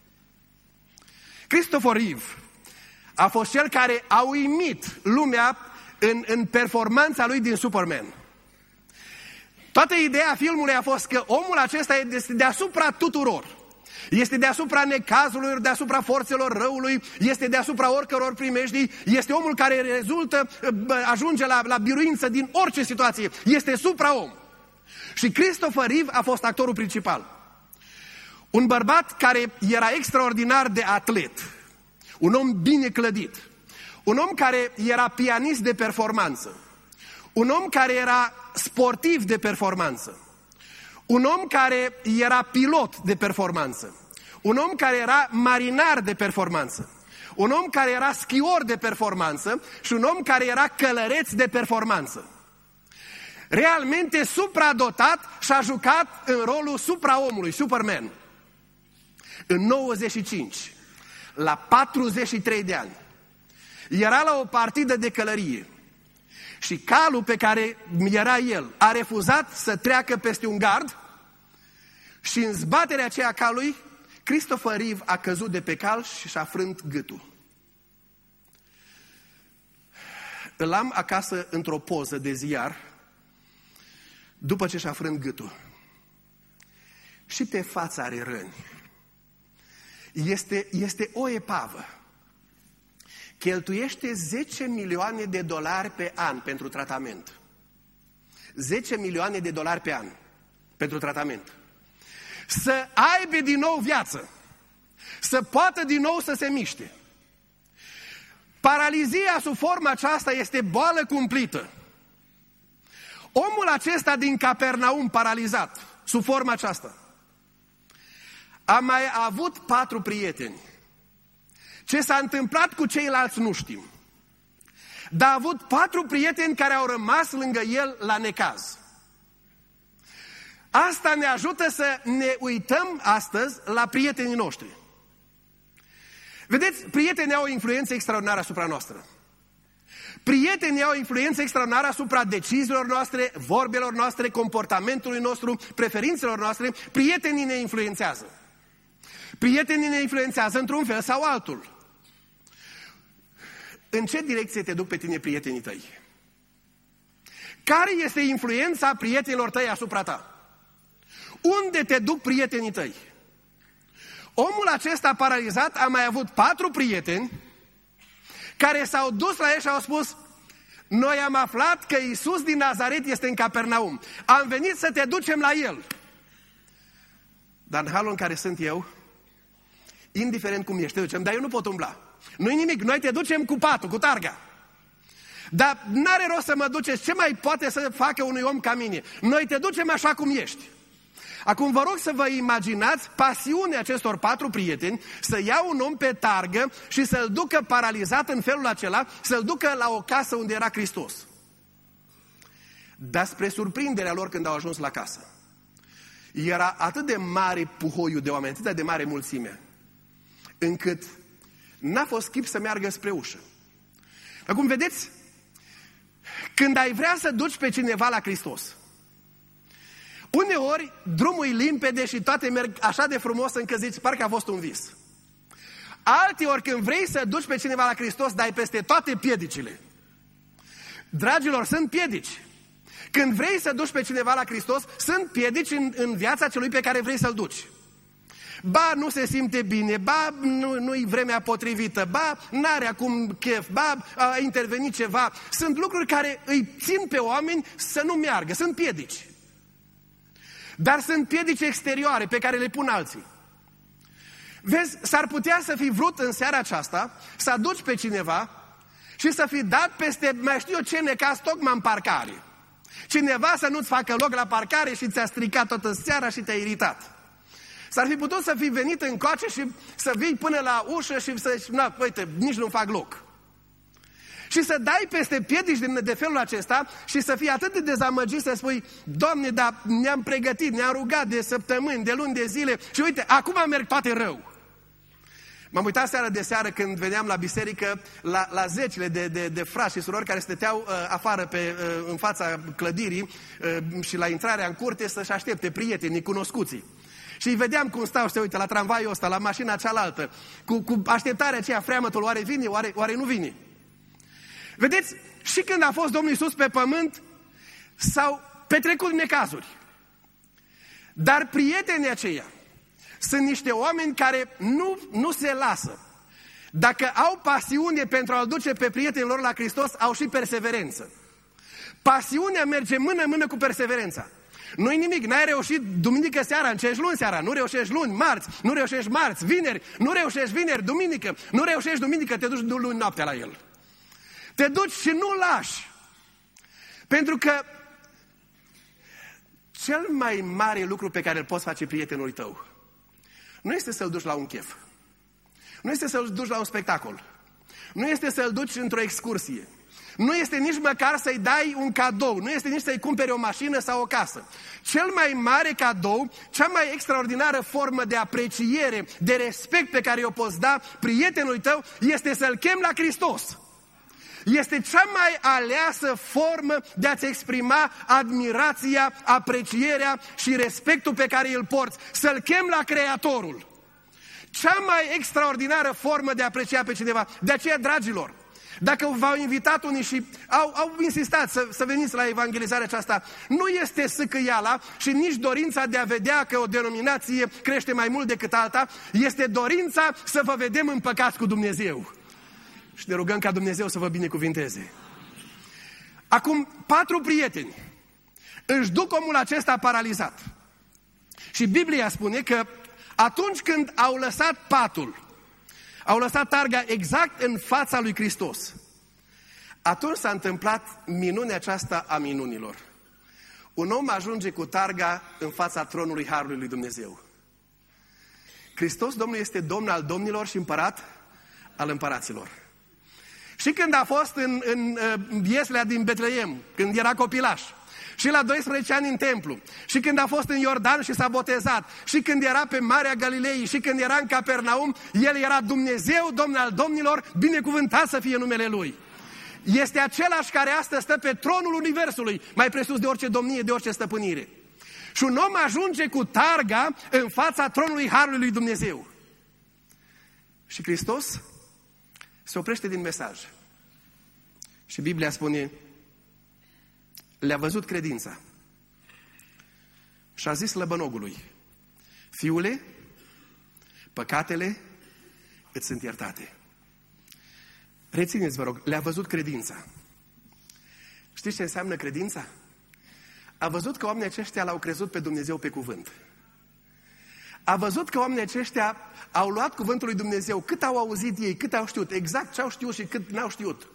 Christopher Reeve a fost cel care a uimit lumea în, în performanța lui din Superman. Toată ideea filmului a fost că omul acesta este deasupra tuturor. Este deasupra necazurilor, deasupra forțelor răului, este deasupra oricăror primejdii, este omul care rezultă, ajunge la, la biruință din orice situație. Este supra-om. Și Christopher Reeve a fost actorul principal. Un bărbat care era extraordinar de atlet. Un om bine clădit. Un om care era pianist de performanță. Un om care era sportiv de performanță. Un om care era pilot de performanță. Un om care era marinar de performanță. Un om care era schior de performanță și un om care era călăreț de performanță. Realmente supradotat și a jucat în rolul supraomului, Superman. În nouăzeci și cinci, la patruzeci și trei de ani, era la o partidă de călărie. Și calul pe care era el a refuzat să treacă peste un gard și în zbaterea aceea calului, Christopher Reeve a căzut de pe cal și și-a frânt gâtul. Îl am acasă într-o poză de ziar după ce și-a frânt gâtul. Și pe față are răni. Este, este o epavă. Cheltuiește zece milioane de dolari pe an pentru tratament. zece milioane de dolari pe an pentru tratament. Să aibă din nou viață. Să poată din nou să se miște. Paralizia sub forma aceasta este boală cumplită. Omul acesta din Capernaum paralizat, sub forma aceasta, a mai avut patru prieteni. Ce s-a întâmplat cu ceilalți nu știm. Dar a avut patru prieteni care au rămas lângă el la necaz. Asta ne ajută să ne uităm astăzi la prietenii noștri. Vedeți, prietenii au o influență extraordinară asupra noastră. Prietenii au o influență extraordinară asupra deciziilor noastre, vorbelor noastre, comportamentului nostru, preferințelor noastre. Prietenii ne influențează. Prietenii ne influențează într-un fel sau altul. În ce direcție te duc pe tine prietenii tăi? Care este influența prietenilor tăi asupra ta? Unde te duc prietenii tăi? Omul acesta paralizat a mai avut patru prieteni care s-au dus la el și au spus: noi am aflat că Iisus din Nazaret este în Capernaum. Am venit să te ducem la el. Dar în halul în care sunt eu, indiferent cum ești, te ducem, dar eu nu pot umbla. Nu-i nimic, noi te ducem cu patul, cu targa. Dar n-are rost să mă duceți, ce mai poate să facă unui om ca mine? Noi te ducem așa cum ești. Acum vă rog să vă imaginați pasiunea acestor patru prieteni să ia un om pe targă și să-l ducă paralizat în felul acela, să-l ducă la o casă unde era Hristos. Dar spre surprinderea lor când au ajuns la casă, era atât de mare puhoiul de oameni, atât de mare mulțime, încât n-a fost chip să meargă spre ușă. Acum vedeți, când ai vrea să duci pe cineva la Hristos, uneori drumul e limpede și toate merg așa de frumos încât zici, parcă a fost un vis. Alteori când vrei să duci pe cineva la Hristos, dai peste toate piedicile. Dragilor, sunt piedici. Când vrei să duci pe cineva la Hristos, sunt piedici în, în viața celui pe care vrei să-l duci. Ba, nu se simte bine, ba, nu, nu-i vremea potrivită, ba, n-are acum chef, ba, a intervenit ceva. Sunt lucruri care îi țin pe oameni să nu meargă, sunt piedici. Dar sunt piedici exterioare pe care le pun alții. Vezi, s-ar putea să fi vrut în seara aceasta să aduci pe cineva și să fi dat peste, mai știu eu ce necaz, tocmai în parcare. Cineva să nu-ți facă loc la parcare și ți-a stricat toată seara și te-a iritat. S-ar fi putut să fi venit încoace și să vii până la ușă și să zici, na, uite, nici nu fac loc. Și să dai peste piedici de, de felul acesta și să fii atât de dezamăgit să spui, Doamne, dar ne-am pregătit, ne-am rugat de săptămâni, de luni de zile și uite, acum merg toate rău. M-am uitat seara de seară când veneam la biserică la, la zecile de, de, de frați și surori care stăteau uh, afară pe, uh, în fața clădirii uh, și la intrarea în curte să-și aștepte prietenii, cunoscuții. Și îi vedeam cum stau și se uită la tramvaiul ăsta, la mașina cealaltă, cu, cu așteptarea aceea, freamătul, oare vine, oare, oare nu vine? Vedeți, și când a fost Domnul Iisus pe pământ, s-au petrecut necazuri. Dar prietenii aceia sunt niște oameni care nu, nu se lasă. Dacă au pasiune pentru a-L duce pe prietenii lor la Hristos, au și perseverență. Pasiunea merge mână-mână cu perseverența. Nu-i nimic, n-ai reușit duminică seara, încerci luni seara, nu reușești luni, marți, nu reușești marți, vineri, nu reușești vineri, duminică, nu reușești duminică, te duci luni noaptea la El. Te duci și nu lași. Pentru că cel mai mare lucru pe care îl poți face prietenului tău nu este să-l duci la un chef. Nu este să-l duci la un spectacol. Nu este să-l duci într-o excursie. Nu este nici măcar să-i dai un cadou. Nu este nici să-i cumperi o mașină sau o casă. Cel mai mare cadou, cea mai extraordinară formă de apreciere, de respect pe care o poți da prietenului tău, este să-l chem la Hristos. Este cea mai aleasă formă de a-ți exprima admirația, aprecierea și respectul pe care îl porți. Să-l chem la Creatorul. Cea mai extraordinară formă de a aprecia pe cineva. De aceea, dragilor, dacă v-au invitat unii și au, au insistat să, să veniți la evangelizarea aceasta, nu este sâcâiala și nici dorința de a vedea că o denominație crește mai mult decât alta, este dorința să vă vedem împăcați cu Dumnezeu. Și ne rugăm ca Dumnezeu să vă binecuvinteze. Acum, patru prieteni își duc omul acesta paralizat. Și Biblia spune că atunci când au lăsat patul, au lăsat targa exact în fața lui Hristos, atunci s-a întâmplat minunea aceasta a minunilor. Un om ajunge cu targa în fața tronului Harului lui Dumnezeu. Hristos, Domnul, este Domn al domnilor și împărat al împăraților. Și când a fost în, în, în Ieslea din Betleem, când era copilaș, și la doisprezece ani în templu, și când a fost în Iordan și s-a botezat, și când era pe Marea Galilei, și când era în Capernaum, El era Dumnezeu, Domn al domnilor, binecuvântat să fie numele Lui. Este același care astăzi stă pe tronul Universului, mai presus de orice domnie, de orice stăpânire. Și un om ajunge cu targa în fața tronului Harului lui Dumnezeu. Și Hristos se oprește din mesaj. Și Biblia spune, le-a văzut credința. Și a zis slăbănogului, fiule, păcatele îți sunt iertate. Rețineți, vă rog, le-a văzut credința. Știți ce înseamnă credința? A văzut că oamenii aceștia l-au crezut pe Dumnezeu pe cuvânt. A văzut că oamenii aceștia au luat cuvântul lui Dumnezeu, cât au auzit ei, cât au știut, exact ce au știut și cât n-au știut.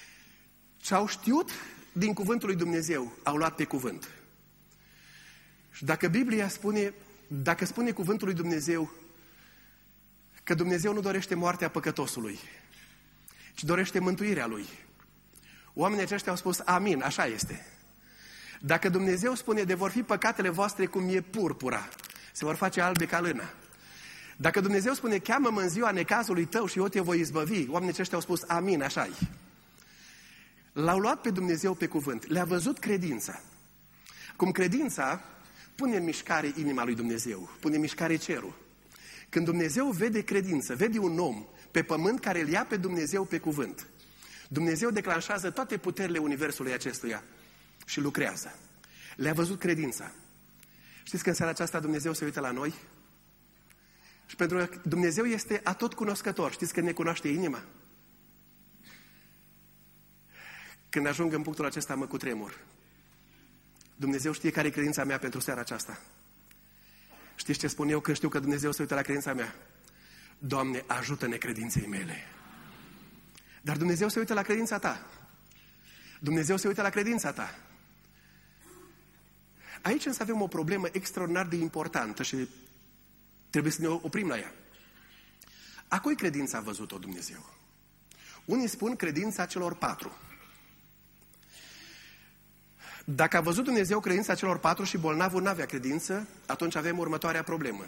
Ce au știut din cuvântul lui Dumnezeu, au luat pe cuvânt. Și dacă Biblia spune, dacă spune cuvântul lui Dumnezeu că Dumnezeu nu dorește moartea păcătosului, ci dorește mântuirea lui, oamenii aceștia au spus amin, așa este. Dacă Dumnezeu spune de vor fi păcatele voastre cum e purpura, se vor face albe ca lână. Dacă Dumnezeu spune cheamă-mă în ziua necazului tău și eu te voi izbăvi, oamenii aceștia au spus amin, așa-i. L-au luat pe Dumnezeu pe cuvânt, le-a văzut credința. Cum credința pune în mișcare inima lui Dumnezeu, pune în mișcare cerul. Când Dumnezeu vede credință, vede un om pe pământ care îl ia pe Dumnezeu pe cuvânt, Dumnezeu declanșează toate puterile universului acestuia și lucrează. Le-a văzut credința. Știți că în seara aceasta Dumnezeu se uită la noi? Și pentru că Dumnezeu este atotcunoscător, știți că ne cunoaște inima? Când ajung în punctul acesta mă cutremur. Dumnezeu știe care e credința mea pentru seara aceasta. Știți ce spun eu când știu că Dumnezeu se uită la credința mea? Doamne, ajută-ne credinței mele. Dar Dumnezeu se uită la credința ta. Dumnezeu se uită la credința ta. Aici însă avem o problemă extraordinar de importantă și trebuie să ne oprim la ea. A cui credința a văzut-o Dumnezeu? Unii spun credința celor patru. Dacă a văzut Dumnezeu credința celor patru și bolnavul n-avea credință, atunci avem următoarea problemă.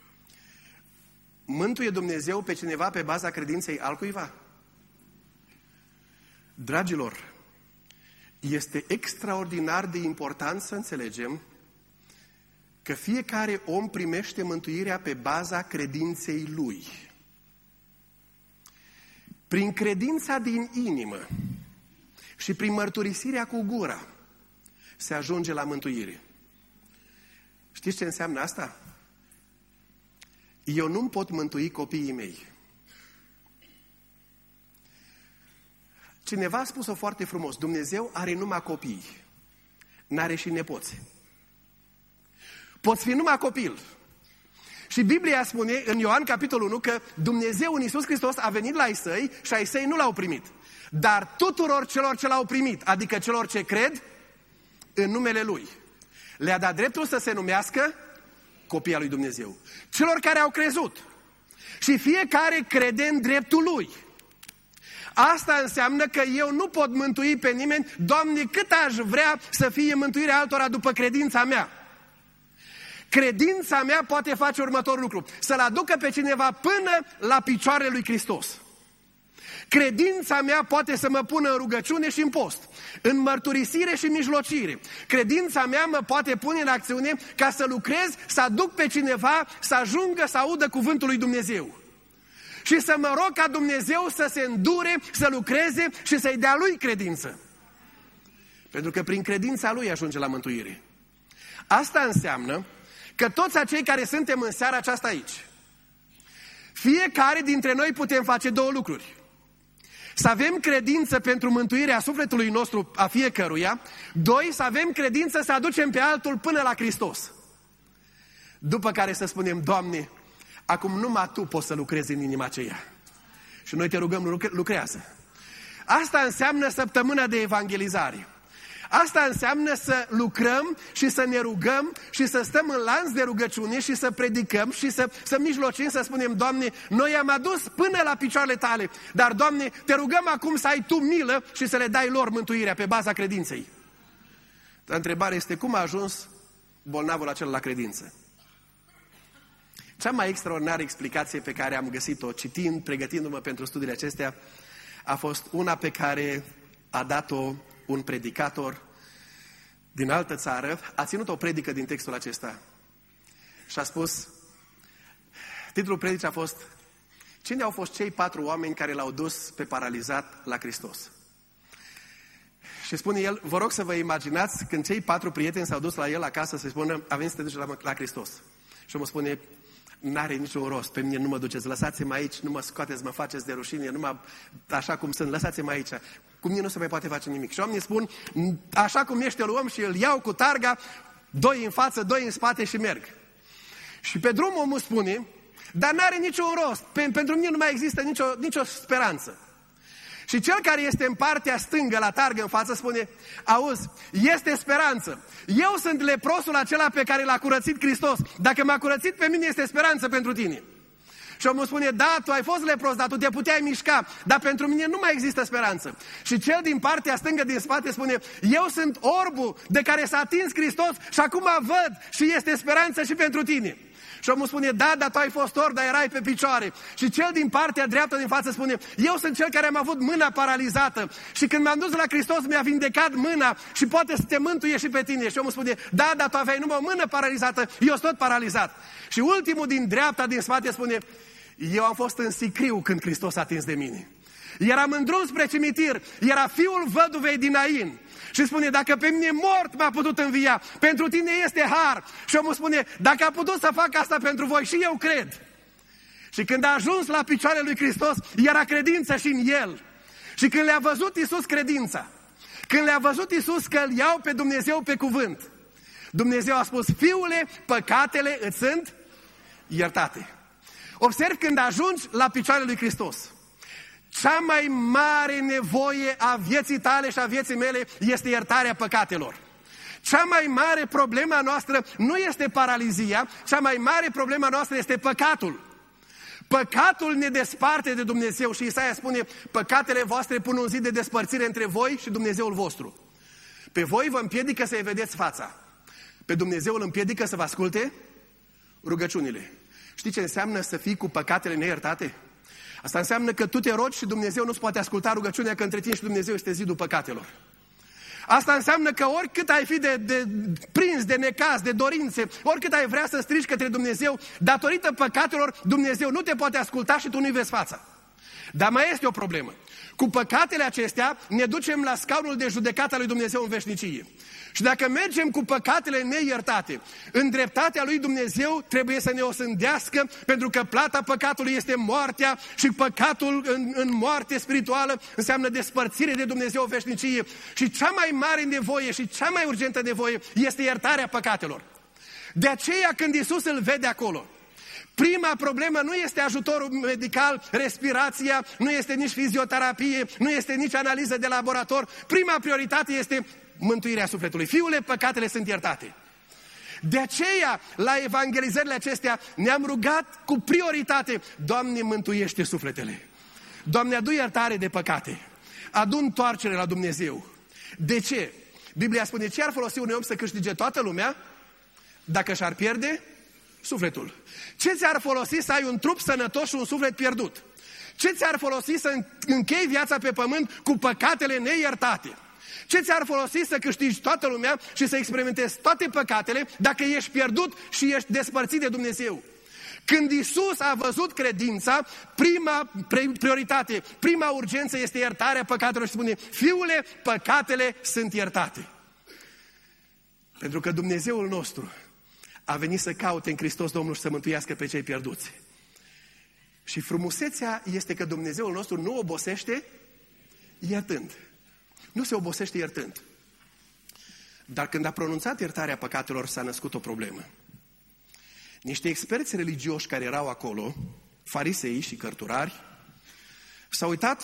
Mântuie Dumnezeu pe cineva pe baza credinței altcuiva? Dragilor, este extraordinar de important să înțelegem că fiecare om primește mântuirea pe baza credinței lui. Prin credința din inimă și prin mărturisirea cu gura se ajunge la mântuire. Știți ce înseamnă asta? Eu nu pot mântui copiii mei. Cineva a spus-o foarte frumos. Dumnezeu are numai copii. N-are și nepoți. Poți fi numai copil. Și Biblia spune în Ioan capitolul unu că Dumnezeu în Iisus Hristos a venit la ai săi și ai săi nu l-au primit. Dar tuturor celor ce l-au primit, adică celor ce cred în numele Lui, le-a dat dreptul să se numească copii al lui Dumnezeu. Celor care au crezut. Și fiecare crede în dreptul Lui. Asta înseamnă că eu nu pot mântui pe nimeni. Doamne, cât aș vrea să fie mântuirea altora după credința mea. Credința mea poate face următorul lucru. Să-l aducă pe cineva până la picioarele lui Hristos. Credința mea poate să mă pună în rugăciune și în post, în mărturisire și mijlocire. Credința mea mă poate pune în acțiune ca să lucrez, să aduc pe cineva să ajungă să audă cuvântul lui Dumnezeu. Și să mă rog ca Dumnezeu să se îndure, să lucreze și să-i dea lui credință. Pentru că prin credința lui ajunge la mântuire. Asta înseamnă că toți acei care suntem în seara aceasta aici, fiecare dintre noi putem face două lucruri. Să avem credință pentru mântuirea sufletului nostru a fiecăruia. Doi, să avem credință să aducem pe altul până la Hristos. După care să spunem, Doamne, acum numai Tu poți să lucrezi în inima aceea. Și noi te rugăm, lucrează. Asta înseamnă săptămâna de evangelizare. Asta înseamnă să lucrăm și să ne rugăm și să stăm în lanț de rugăciune și să predicăm și să, să mijlocim, să spunem, Doamne, noi am adus până la picioarele Tale, dar, Doamne, te rugăm acum să ai Tu milă și să le dai lor mântuirea pe baza credinței. Dar întrebarea este, cum a ajuns bolnavul acela la credință? Cea mai extraordinară explicație pe care am găsit-o citind, pregătindu-mă pentru studiile acestea, a fost una pe care a dat-o un predicator din altă țară. A ținut o predică din textul acesta și a spus, titlul predicii a fost, cine au fost cei patru oameni care l-au dus pe paralizat la Hristos? Și spune el, vă rog să vă imaginați când cei patru prieteni s-au dus la el acasă să-i spună, avem să te duci la, la Hristos. Și mă spune, n-are niciun rost, pe mine nu mă duceți, lăsați-mă aici, nu mă scoateți, mă faceți de rușine, numai așa cum sunt, lăsați-mă aici. Cu mine nu se mai poate face nimic. Și oamenii spun, așa cum ești, îl luăm și îl iau cu targa, doi în față, doi în spate și merg. Și pe drum omul spune, dar n-are niciun rost, pentru mine nu mai există nicio, nicio speranță. Și cel care este în partea stângă, la targă în față, spune: auzi, este speranță. Eu sunt leprosul acela pe care l-a curățit Hristos. Dacă m-a curățit pe mine, este speranță pentru tine. Și omul spune: da, tu ai fost lepros, dar tu te puteai mișca, dar pentru mine nu mai există speranță. Și cel din partea stângă, din spate, spune: eu sunt orbul de care s-a atins Hristos și acum văd și este speranță și pentru tine. Și omul spune: da, dar tu ai fost orb, dar erai pe picioare. Și cel din partea dreaptă din față spune: eu sunt cel care am avut mâna paralizată și când m-am dus la Hristos mi-a vindecat mâna și poate să te mântuie și pe tine. Și omul spune: da, dar tu aveai numai o mână paralizată, eu sunt tot paralizat. Și ultimul din dreapta, din spate, spune: eu am fost în sicriu când Hristos a atins de mine. Eram în drum spre cimitir, era fiul văduvei din Nain. Și spune: dacă pe mine mort m-a putut învia, pentru tine este har. Și omul spune: dacă a putut să fac asta pentru voi, și eu cred. Și când a ajuns la picioarele lui Hristos, era credință și în el. Și când le-a văzut Iisus credința, când le-a văzut Iisus că îl iau pe Dumnezeu pe cuvânt, Dumnezeu a spus: fiule, păcatele îți sunt iertate. Observ, când ajungi la picioarele lui Hristos, cea mai mare nevoie a vieții tale și a vieții mele este iertarea păcatelor. Cea mai mare problemă a noastră nu este paralizia, cea mai mare problemă a noastră este păcatul. Păcatul ne desparte de Dumnezeu și Isaia spune: păcatele voastre pun un zid de despărțire între voi și Dumnezeul vostru. Pe voi vă împiedică să-i vedeți fața. Pe Dumnezeu îl împiedică să vă asculte rugăciunile. Știi ce înseamnă să fii cu păcatele neiertate? Asta înseamnă că tu te rogi și Dumnezeu nu-ți poate asculta rugăciunea, că între tine și Dumnezeu este zidul păcatelor. Asta înseamnă că oricât ai fi de, de prins, de necaz, de dorințe, oricât ai vrea să strigi către Dumnezeu, datorită păcatelor, Dumnezeu nu te poate asculta și tu nu-i vezi fața. Dar mai este o problemă. Cu păcatele acestea ne ducem la scaunul de judecată al lui Dumnezeu în veșnicie. Și dacă mergem cu păcatele neiertate în dreptatea lui Dumnezeu, trebuie să ne osândească, pentru că plata păcatului este moartea și păcatul în, în moarte spirituală înseamnă despărțire de Dumnezeu în veșnicie. Și cea mai mare nevoie și cea mai urgentă nevoie este iertarea păcatelor. De aceea, când Iisus îl vede acolo, prima problemă nu este ajutorul medical, respirația, nu este nici fizioterapie, nu este nici analiză de laborator. Prima prioritate este mântuirea sufletului. Fiule, păcatele sunt iertate. De aceea, la evangelizările acestea, ne-am rugat cu prioritate: Doamne, mântuiește sufletele. Doamne, adu iertare de păcate. Adu întoarcere la Dumnezeu. De ce? Biblia spune: ce ar folosi un om să câștige toată lumea dacă și-ar pierde sufletul? Ce ți-ar folosi să ai un trup sănătos și un suflet pierdut? Ce ți-ar folosi să închei viața pe pământ cu păcatele neiertate? Ce ți-ar folosi să câștigi toată lumea și să experimentezi toate păcatele dacă ești pierdut și ești despărțit de Dumnezeu? Când Iisus a văzut credința, prima prioritate, prima urgență este iertarea păcatelor și spune: fiule, păcatele sunt iertate. Pentru că Dumnezeul nostru a venit să caute în Hristos Domnul și să mântuiască pe cei pierduți. Și frumusețea este că Dumnezeul nostru nu obosește iertând. Nu se obosește iertând. Dar când a pronunțat iertarea păcatelor, s-a născut o problemă. Niște experți religioși care erau acolo, farisei și cărturari, s-au uitat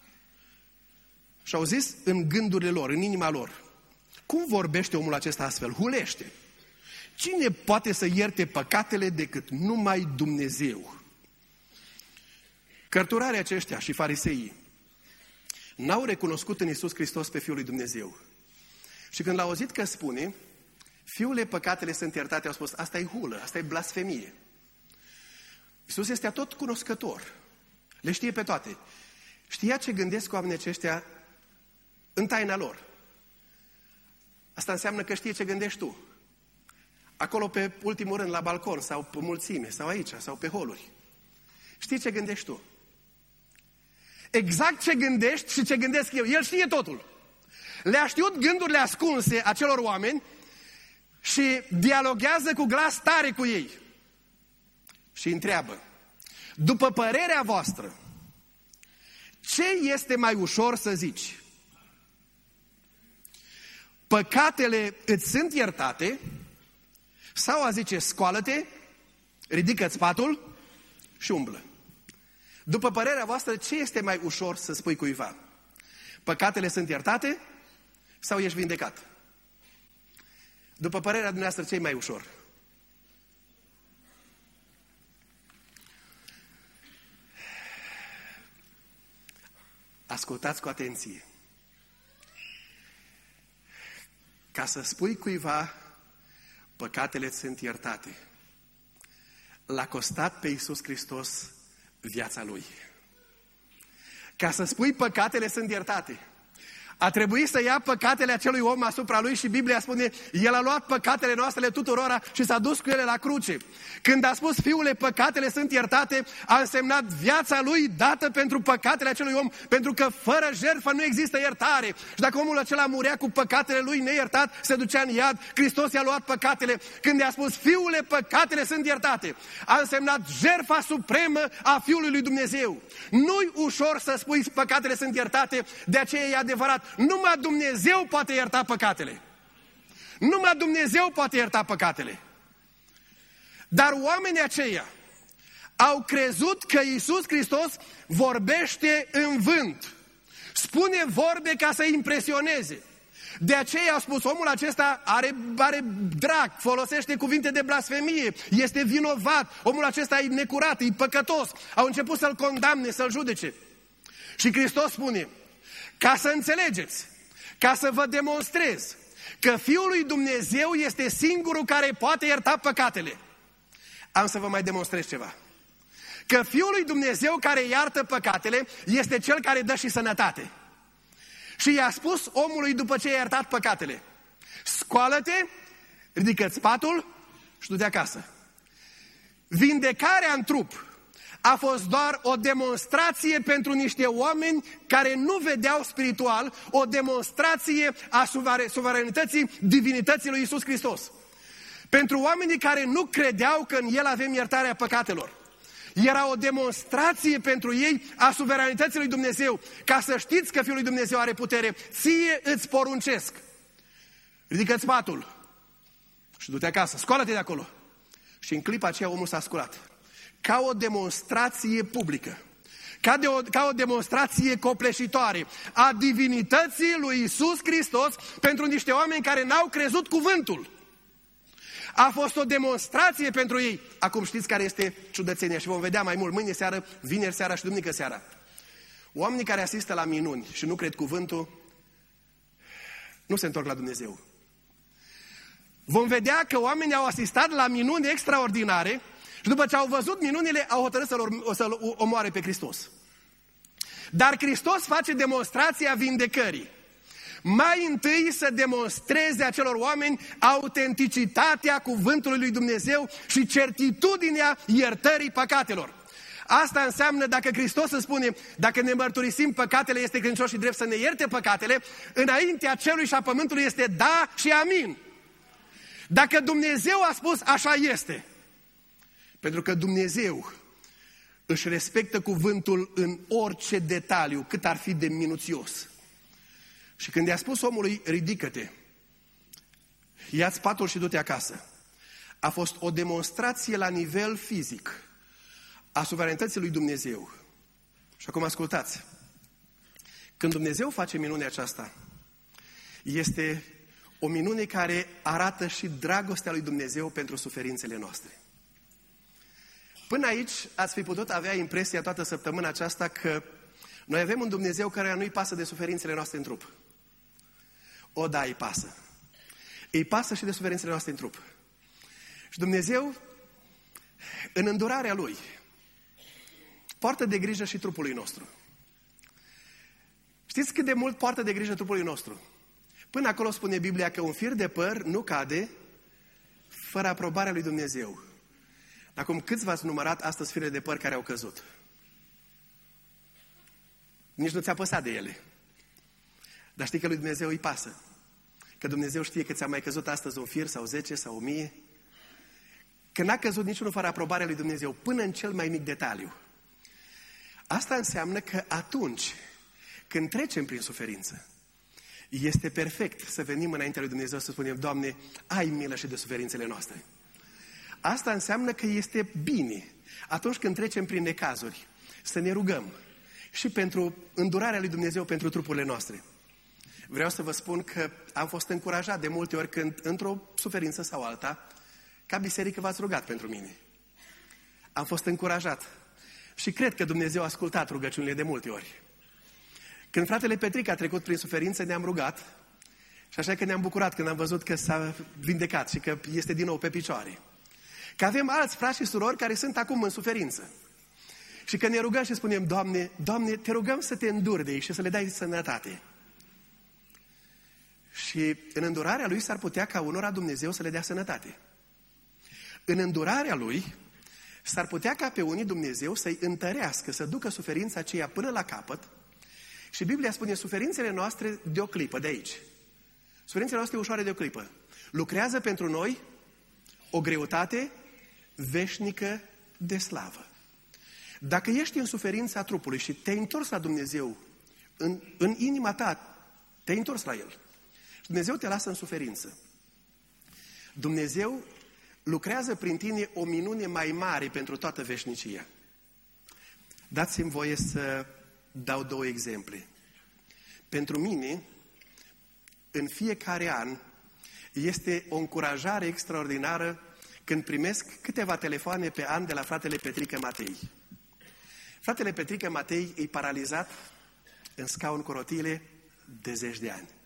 și au zis în gândurile lor, în inima lor: cum vorbește omul acesta astfel? Hulește. Cine poate să ierte păcatele decât numai Dumnezeu? Cărturarii aceștia și fariseii n-au recunoscut în Iisus Hristos pe Fiul lui Dumnezeu. Și când l-au auzit că spune: fiule, păcatele sunt iertate, au spus: asta e hulă, asta e blasfemie. Iisus este tot cunoscător. Le știe pe toate. Știa ce gândesc oamenii aceștia în taina lor. Asta înseamnă că știe ce gândești tu. Acolo pe ultimul rând, la balcon, sau pe mulțime, sau aici, sau pe holuri. Știi ce gândești tu. Exact ce gândești și ce gândesc eu. El știe totul. Le-a știut gândurile ascunse acelor oameni și dialoghează cu glas tare cu ei. Și întreabă: după părerea voastră, ce este mai ușor să zici? Păcatele îți sunt iertate? Sau a zice: scoală-te, ridică-ți patul și umblă. După părerea voastră, ce este mai ușor să spui cuiva? Păcatele sunt iertate sau ești vindecat? După părerea dumneavoastră, ce e mai ușor? Ascultați cu atenție. Ca să spui cuiva, păcatele sunt iertate, l-a costat pe Iisus Hristos viața Lui. Ca să spui păcatele sunt iertate, a trebuit să ia păcatele acelui om asupra lui și Biblia spune, El a luat păcatele noastre tuturora și s-a dus cu ele la cruce. Când a spus, Fiule, păcatele sunt iertate, a însemnat viața lui dată pentru păcatele acelui om, pentru că fără jertfă nu există iertare. Și dacă omul acela murea cu păcatele lui neiertat, se ducea în iad, Hristos i-a luat păcatele. Când i-a spus, Fiule, păcatele sunt iertate, a însemnat jertfa supremă a Fiului lui Dumnezeu. Nu-i ușor să spui, păcatele sunt iertate, de aceea e adevărat. Numai Dumnezeu poate ierta păcatele. Numai Dumnezeu poate ierta păcatele. Dar oamenii aceia au crezut că Iisus Hristos vorbește în vânt. Spune vorbe ca să impresioneze. De aceea a spus, omul acesta are, are drag, folosește cuvinte de blasfemie, este vinovat, omul acesta e necurat, e păcătos. Au început să-l condamne, să-l judece. Și Hristos spune, ca să înțelegeți, ca să vă demonstrez că Fiul lui Dumnezeu este singurul care poate ierta păcatele. Am să vă mai demonstrez ceva. Că Fiul lui Dumnezeu care iartă păcatele este Cel care dă și sănătate. Și i-a spus omului după ce i-a iertat păcatele, scoală-te, ridică-ți patul și du-te acasă. Vindecarea în trup a fost doar o demonstrație pentru niște oameni care nu vedeau spiritual, o demonstrație a suveranității, divinității lui Iisus Hristos. Pentru oamenii care nu credeau că în El avem iertarea păcatelor. Era o demonstrație pentru ei a suveranității lui Dumnezeu. Ca să știți că Fiul lui Dumnezeu are putere, ție îți poruncesc. Ridică-ți patul și du-te acasă, scoală-te de acolo. Și în clipa aceea omul s-a sculat. Ca o demonstrație publică, ca, de o, ca o demonstrație copleșitoare a divinității lui Iisus Hristos pentru niște oameni care n-au crezut cuvântul. A fost o demonstrație pentru ei. Acum știți care este ciudățenia și vom vedea mai mult mâine seară, vineri seara și duminică seara. Oamenii care asistă la minuni și nu cred cuvântul, nu se întorc la Dumnezeu. Vom vedea că oamenii au asistat la minuni extraordinare și după ce au văzut minunile, au hotărât să-L, să-L omoare pe Hristos. Dar Hristos face demonstrația vindecării. Mai întâi să demonstreze acelor oameni autenticitatea cuvântului lui Dumnezeu și certitudinea iertării păcatelor. Asta înseamnă, dacă Hristos îți spune, dacă ne mărturisim păcatele, este credincios și drept să ne ierte păcatele, înaintea cerului și a pământului este da și amin. Dacă Dumnezeu a spus, așa este. Pentru că Dumnezeu își respectă cuvântul în orice detaliu, cât ar fi de minuțios. Și când i-a spus omului, ridică-te, ia-ți patul și du-te acasă, a fost o demonstrație la nivel fizic a suveranității lui Dumnezeu. Și acum ascultați, când Dumnezeu face minunea aceasta, este o minune care arată și dragostea lui Dumnezeu pentru suferințele noastre. Până aici ați fi putut avea impresia toată săptămâna aceasta că noi avem un Dumnezeu care nu-i pasă de suferințele noastre în trup. O, da, îi pasă. Îi pasă și de suferințele noastre în trup. Și Dumnezeu, în îndurarea Lui, poartă de grijă și trupului nostru. Știți cât de mult poartă de grijă trupului nostru? Până acolo spune Biblia că un fir de păr nu cade fără aprobarea lui Dumnezeu. Acum, câți v-ați numărat astăzi fire de păr care au căzut? Nici nu ți-a păsat de ele. Dar știi că lui Dumnezeu îi pasă. Că Dumnezeu știe că ți-a mai căzut astăzi un fir sau zece sau o mie. Că n-a căzut niciunul fără aprobarea lui Dumnezeu, până în cel mai mic detaliu. Asta înseamnă că atunci când trecem prin suferință, este perfect să venim înaintea lui Dumnezeu să spunem, Doamne, ai milă și de suferințele noastre. Asta înseamnă că este bine, atunci când trecem prin necazuri, să ne rugăm și pentru îndurarea lui Dumnezeu pentru trupurile noastre. Vreau să vă spun că am fost încurajat de multe ori când, într-o suferință sau alta, ca biserică v-ați rugat pentru mine. Am fost încurajat și cred că Dumnezeu a ascultat rugăciunile de multe ori. Când fratele Petric a trecut prin suferință, ne-am rugat și așa că ne-am bucurat când am văzut că s-a vindecat și că este din nou pe picioare. Că avem alți frați și surori care sunt acum în suferință. Și că ne rugăm și spunem, Doamne, Doamne, te rugăm să te înduri de ei și să le dai sănătate. Și în îndurarea Lui s-ar putea ca unora Dumnezeu să le dea sănătate. În îndurarea Lui s-ar putea ca pe unii Dumnezeu să-i întărească, să ducă suferința aceea până la capăt. Și Biblia spune, suferințele noastre de o clipă, de aici. Suferințele noastre ușoare de o clipă. Lucrează pentru noi o greutate veșnică de slavă. Dacă ești în suferința trupului și te-ai întors la Dumnezeu, în, în inima ta, te-ai întors la El. Dumnezeu te lasă în suferință. Dumnezeu lucrează prin tine o minune mai mare pentru toată veșnicia. Dați-mi voie să dau două exemple. Pentru mine, în fiecare an, este o încurajare extraordinară când primesc câteva telefoane pe an de la fratele Petrică Matei. Fratele Petrică Matei e paralizat în scaun cu rotile de zeci de ani.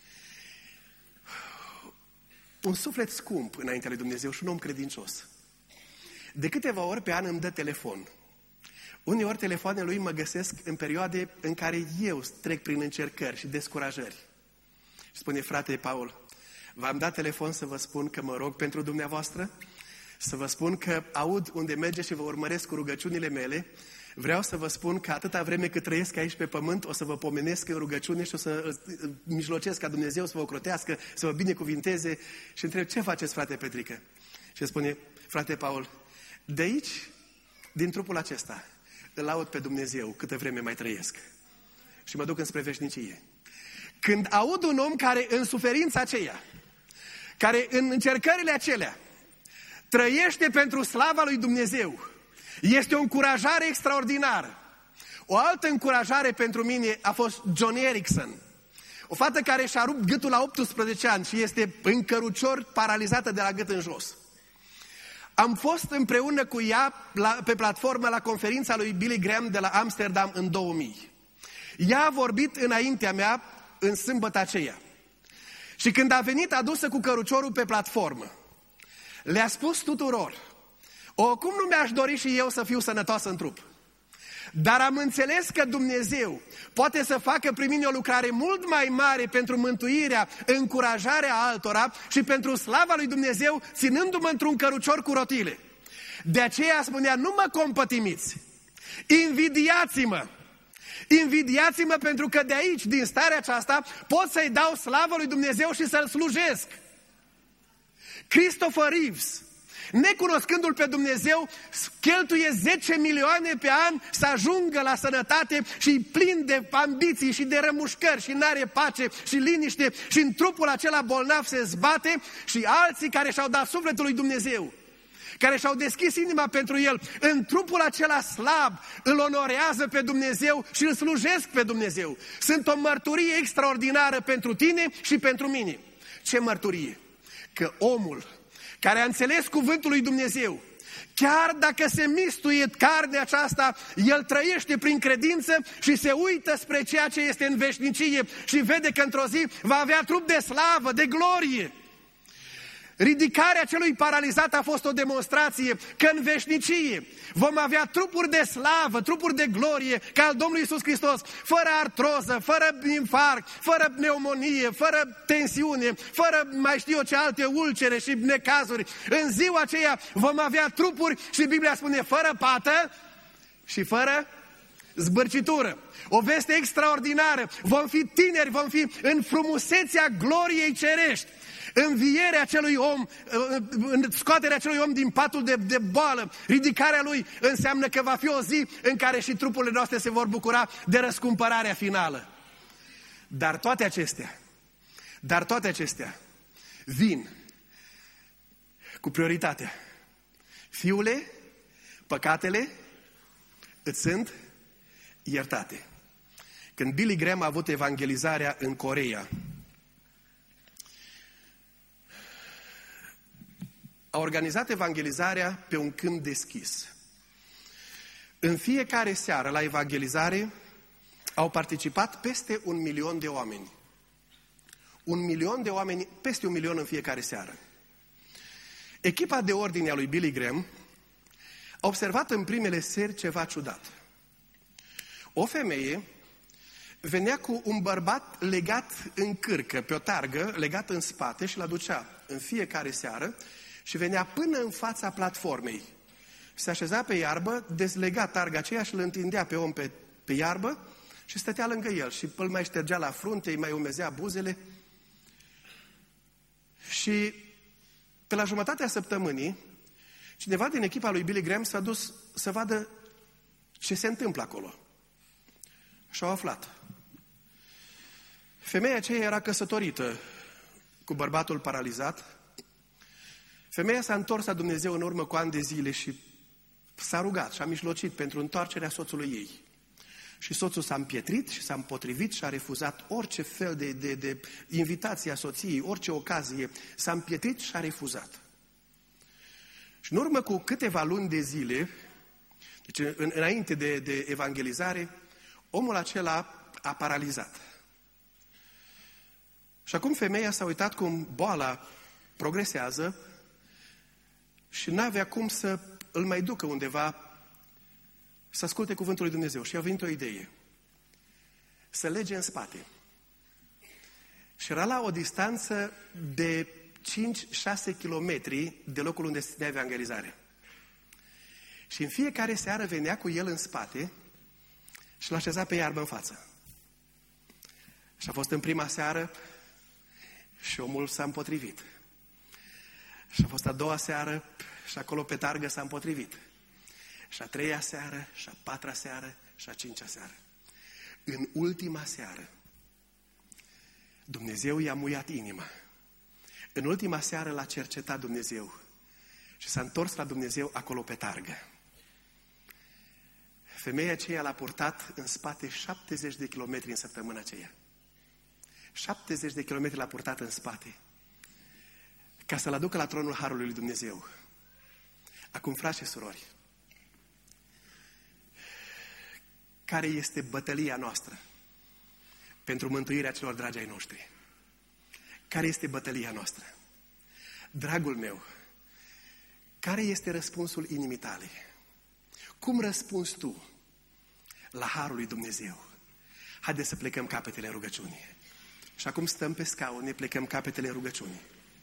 Un suflet scump înaintea lui Dumnezeu și un om credincios. De câteva ori pe an îmi dă telefon. Uneori telefoanele lui mă găsesc în perioade în care eu trec prin încercări și descurajări. Și spune, frate Paul, v-am dat telefon să vă spun că mă rog pentru dumneavoastră, să vă spun că aud unde merge și vă urmăresc cu rugăciunile mele. Vreau să vă spun că atâta vreme cât trăiesc aici pe pământ, o să vă pomenesc în rugăciune și o să mijlocesc ca Dumnezeu să vă ocrotească, să vă binecuvinteze. Și întreb, ce faceți, frate Petrică? Și spune, frate Paul, de aici, din trupul acesta, îl laud pe Dumnezeu câtă vreme mai trăiesc. Și mă duc înspre veșnicie. Când aud un om care în suferința aceea, care în încercările acelea, trăiește pentru slava lui Dumnezeu, este o încurajare extraordinară. O altă încurajare pentru mine a fost John Erickson. O fată care și-a rupt gâtul la optsprezece ani și este în cărucior, paralizată de la gât în jos. Am fost împreună cu ea la, pe platformă la conferința lui Billy Graham de la Amsterdam în două mii. Ea a vorbit înaintea mea în sâmbătă aceea. Și când a venit adusă cu căruciorul pe platformă, le-a spus tuturor, o, cum nu mi-aș dori și eu să fiu sănătoasă în trup? Dar am înțeles că Dumnezeu poate să facă prin mine o lucrare mult mai mare pentru mântuirea, încurajarea altora și pentru slava lui Dumnezeu, ținându-mă într-un cărucior cu rotile. De aceea spunea, nu mă compătimiți, invidiați-mă. Invidiați-mă pentru că de aici, din starea aceasta, pot să-i dau slavă lui Dumnezeu și să-L slujesc. Christopher Reeves, necunoscându-L pe Dumnezeu, cheltuie zece milioane pe an să ajungă la sănătate și e plin de ambiții și de rămușcări și n-are pace și liniște și în trupul acela bolnav se zbate, și alții care și-au dat sufletul lui Dumnezeu, care și-au deschis inima pentru El, în trupul acela slab, îl onorează pe Dumnezeu și îl slujesc pe Dumnezeu. Sunt o mărturie extraordinară pentru tine și pentru mine. Ce mărturie? Că omul care a înțeles cuvântul lui Dumnezeu, chiar dacă se mistuie carnea aceasta, el trăiește prin credință și se uită spre ceea ce este în veșnicie și vede că într-o zi va avea trup de slavă, de glorie. Ridicarea celui paralizat a fost o demonstrație că în veșnicie vom avea trupuri de slavă, trupuri de glorie, ca al Domnului Iisus Hristos, fără artroză, fără infarct, fără pneumonie, fără tensiune, fără mai știu eu ce alte ulcere și necazuri. În ziua aceea vom avea trupuri și Biblia spune fără pată și fără zbârcitură. O veste extraordinară. Vom fi tineri, vom fi în frumusețea gloriei cerești. Învierea acelui om, scoaterea acelui om din patul de, de boală, ridicarea lui, înseamnă că va fi o zi în care și trupurile noastre se vor bucura de răscumpărarea finală. Dar toate acestea, dar toate acestea vin cu prioritatea. Fiule, păcatele îți sunt iertate. Când Billy Graham a avut evangelizarea în Coreea, a organizat evangelizarea pe un câmp deschis. În fiecare seară la evangelizare au participat peste un milion de oameni. Un milion de oameni, peste un milion în fiecare seară. Echipa de ordine a lui Billy Graham a observat în primele seri ceva ciudat. O femeie venea cu un bărbat legat în cârcă, pe o targă, legat în spate și l-aducea în fiecare seară și venea până în fața platformei. Se așeza pe iarbă, dezlega targa aceea și îl întindea pe om pe, pe iarbă și stătea lângă el și îl mai ștergea la frunte, îi mai umezea buzele. Și pe la jumătatea săptămânii, cineva din echipa lui Billy Graham s-a dus să vadă ce se întâmplă acolo. Și au aflat. Femeia aceea era căsătorită cu bărbatul paralizat. Femeia s-a întors la Dumnezeu în urmă cu ani de zile și s-a rugat și a mijlocit pentru întoarcerea soțului ei. Și soțul s-a împietrit și s-a împotrivit și a refuzat orice fel de, de, de invitație a soției, orice ocazie. S-a împietrit și a refuzat. Și în urmă cu câteva luni de zile, deci în, înainte de, de evangelizare, omul acela a paralizat. Și acum femeia s-a uitat cum boala progresează și n-avea cum să îl mai ducă undeva să asculte cuvântul lui Dumnezeu. Și a venit o idee. Să lege în spate. Și era la o distanță de cinci șase kilometri de locul unde se ținea evangelizarea. Și în fiecare seară venea cu el în spate și l-așeza pe iarbă în față. Și a fost în prima seară și omul s-a împotrivit. Și a fost a doua seară și acolo pe targă s-a împotrivit. Și a treia seară, și a patra seară, și a cincea seară. În ultima seară, Dumnezeu i-a muiat inima. În ultima seară l-a cercetat Dumnezeu și s-a întors la Dumnezeu acolo pe targă. Femeia aceea l-a purtat în spate șaptezeci de kilometri în săptămâna aceea. șaptezeci de kilometri l-a purtat în spate ca să-l aducă la tronul Harului lui Dumnezeu. Acum, frați și surori, care este bătălia noastră pentru mântuirea celor dragi ai noștri? Care este bătălia noastră? Dragul meu, care este răspunsul inimii tale? Cum răspunzi tu la Harul lui Dumnezeu? Haideți să plecăm capetele în rugăciune. Și acum stăm pe scaun, ne plecăm capetele în rugăciune.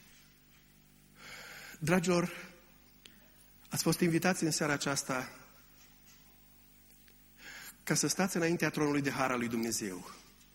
Dragilor, ați fost invitați în seara aceasta ca să stați înaintea tronului de har al lui Dumnezeu.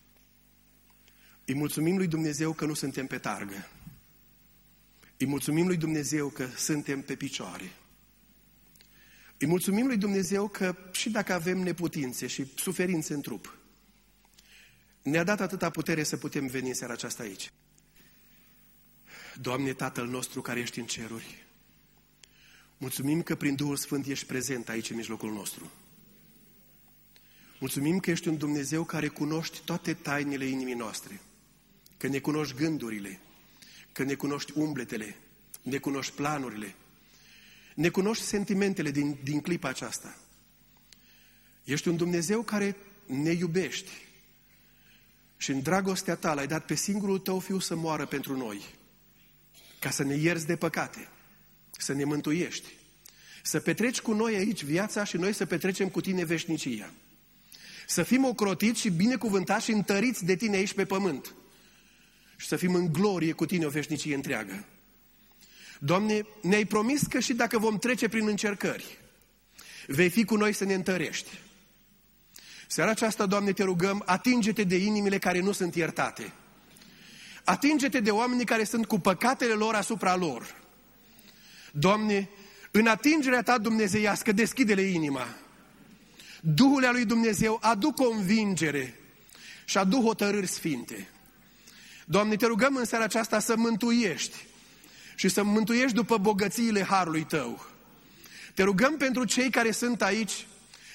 Îi mulțumim lui Dumnezeu că nu suntem pe targă. Îi mulțumim lui Dumnezeu că suntem pe picioare. Îi mulțumim lui Dumnezeu că și dacă avem neputințe și suferințe în trup, ne-a dat atâta putere să putem veni în seara aceasta aici. Doamne, Tatăl nostru care ești în ceruri, mulțumim că prin Duhul Sfânt ești prezent aici în mijlocul nostru. Mulțumim că ești un Dumnezeu care cunoști toate tainele inimii noastre, că ne cunoști gândurile, că ne cunoști umbletele, ne cunoști planurile, ne cunoști sentimentele din, din clipa aceasta. Ești un Dumnezeu care ne iubești și în dragostea ta l-ai dat pe singurul tău Fiu să moară pentru noi, ca să ne ierți de păcate, să ne mântuiești, să petreci cu noi aici viața și noi să petrecem cu tine veșnicia. Să fim ocrotiți și binecuvântați și întăriți de tine aici pe pământ. Și să fim în glorie cu tine o veșnicie întreagă. Doamne, ne-ai promis că și dacă vom trece prin încercări, vei fi cu noi să ne întărești. Seara aceasta, Doamne, te rugăm, atinge-te de inimile care nu sunt iertate. Atinge-te de oamenii care sunt cu păcatele lor asupra lor. Doamne, în atingerea ta dumnezeiască, deschide-le inima. Duhul lui Dumnezeu adu convingere și adu hotărâri sfinte. Doamne, te rugăm în seara aceasta să mântuiești și să mântuiești după bogățiile harului tău. Te rugăm pentru cei care sunt aici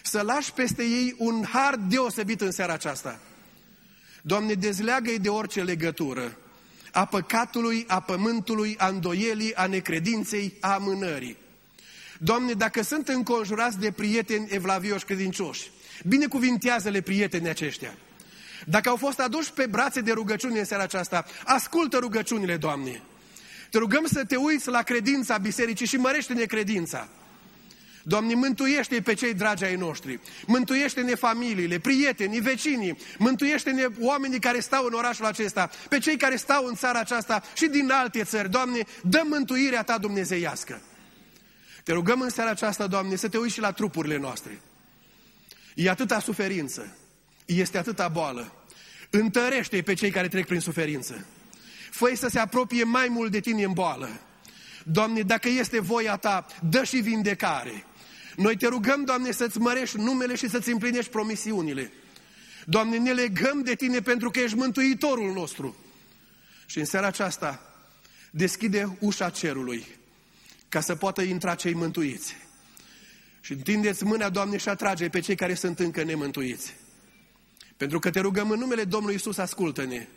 să lași peste ei un har deosebit în seara aceasta. Doamne, dezleagă-i de orice legătură a păcatului, a pământului, a îndoielii, a necredinței, a amânării. Doamne, dacă sunt înconjurați de prieteni evlavioși credincioși, binecuvintează-le prietenii aceștia. Dacă au fost aduși pe brațe de rugăciune în seara aceasta, ascultă rugăciunile, Doamne. Te rugăm să te uiți la credința bisericii și mărește-ne credința. Doamne, mântuiește-i pe cei dragi ai noștri, mântuiește-ne familiile, prietenii, vecinii, mântuiește-ne oamenii care stau în orașul acesta, pe cei care stau în țara aceasta și din alte țări. Doamne, dă mântuirea Ta dumnezeiască. Te rugăm în seara aceasta, Doamne, să te uiți și la trupurile noastre. E atâta suferință, este atâta boală. Întărește-i pe cei care trec prin suferință. Fă-i să se apropie mai mult de Tine în boală. Doamne, dacă este voia Ta, dă și vindecare. Noi te rugăm, Doamne, să-ți mărești numele și să-ți împlinești promisiunile. Doamne, ne legăm de Tine pentru că ești Mântuitorul nostru. Și în seara aceasta, deschide ușa cerului ca să poată intra cei mântuiți. Și întindeți mâna, Doamne, și atrage pe cei care sunt încă nemântuiți. Pentru că te rugăm în numele Domnului Iisus, ascultă-ne.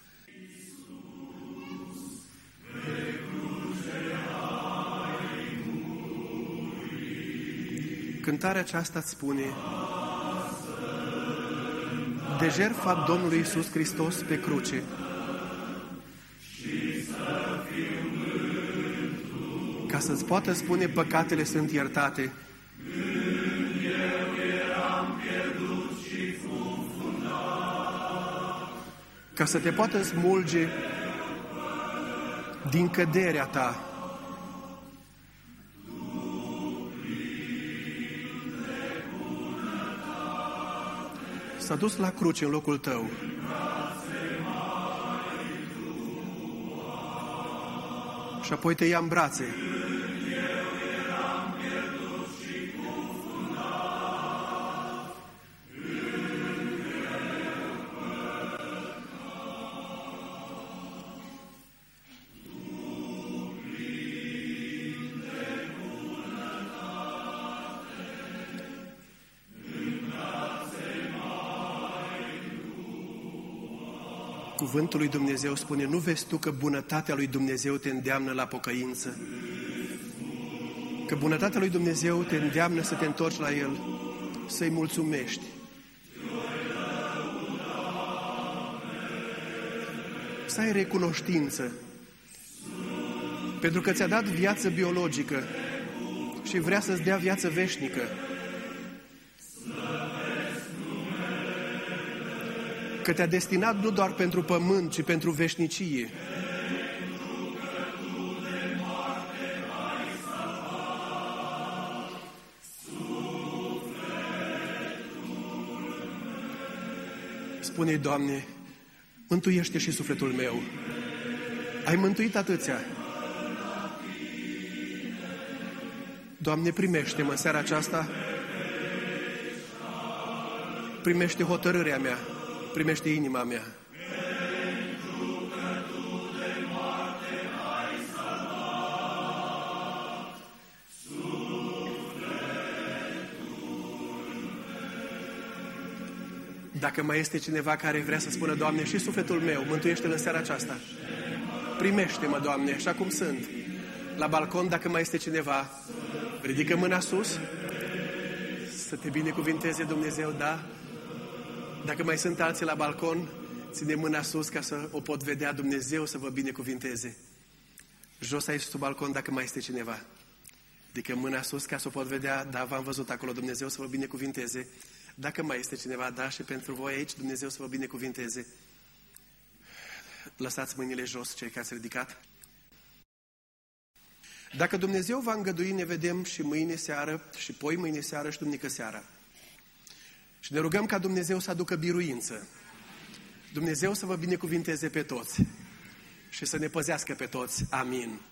Cântarea aceasta îți spune: de jertfa Domnului Iisus Hristos pe cruce, ca să-ți poată spune păcatele sunt iertate. Ca să te poată smulge din căderea ta. S-a dus la cruce în locul tău. Și apoi te ia în brațe. Cuvântul lui Dumnezeu spune: nu vezi tu că bunătatea lui Dumnezeu te îndeamnă la pocăință? Că bunătatea lui Dumnezeu te îndeamnă să te întorci la El, să-i mulțumești. Să ai recunoștință. Pentru că ți-a dat viață biologică și vrea să-ți dea viață veșnică. Că te-a destinat nu doar pentru pământ, ci pentru veșnicie. Spune-i, Doamne, mântuiește și sufletul meu. Ai mântuit atâția. Doamne, primește-mă în seara aceasta. Primește hotărârea mea. Primește inima mea. Dacă mai este cineva care vrea să spună: Doamne, și sufletul meu, mântuiește-l în seara aceasta. Primește-mă, Doamne, așa cum sunt. La balcon, dacă mai este cineva, ridică mâna sus, să te binecuvinteze Dumnezeu, da? Dacă mai sunt alții la balcon, ține mâna sus ca să o pot vedea, Dumnezeu să vă binecuvinteze. Jos aici sub balcon, dacă mai este cineva. Adică mâna sus ca să o pot vedea, da, v-am văzut acolo, Dumnezeu să vă binecuvinteze. Dacă mai este cineva, da, și pentru voi aici, Dumnezeu să vă binecuvinteze. Lăsați mâinile jos, cei care ați ridicat. Dacă Dumnezeu va îngădui, ne vedem și mâine seară, și poi mâine seară și duminică seara. Și ne rugăm ca Dumnezeu să aducă biruință. Dumnezeu să vă binecuvinteze pe toți și să ne păzească pe toți. Amin.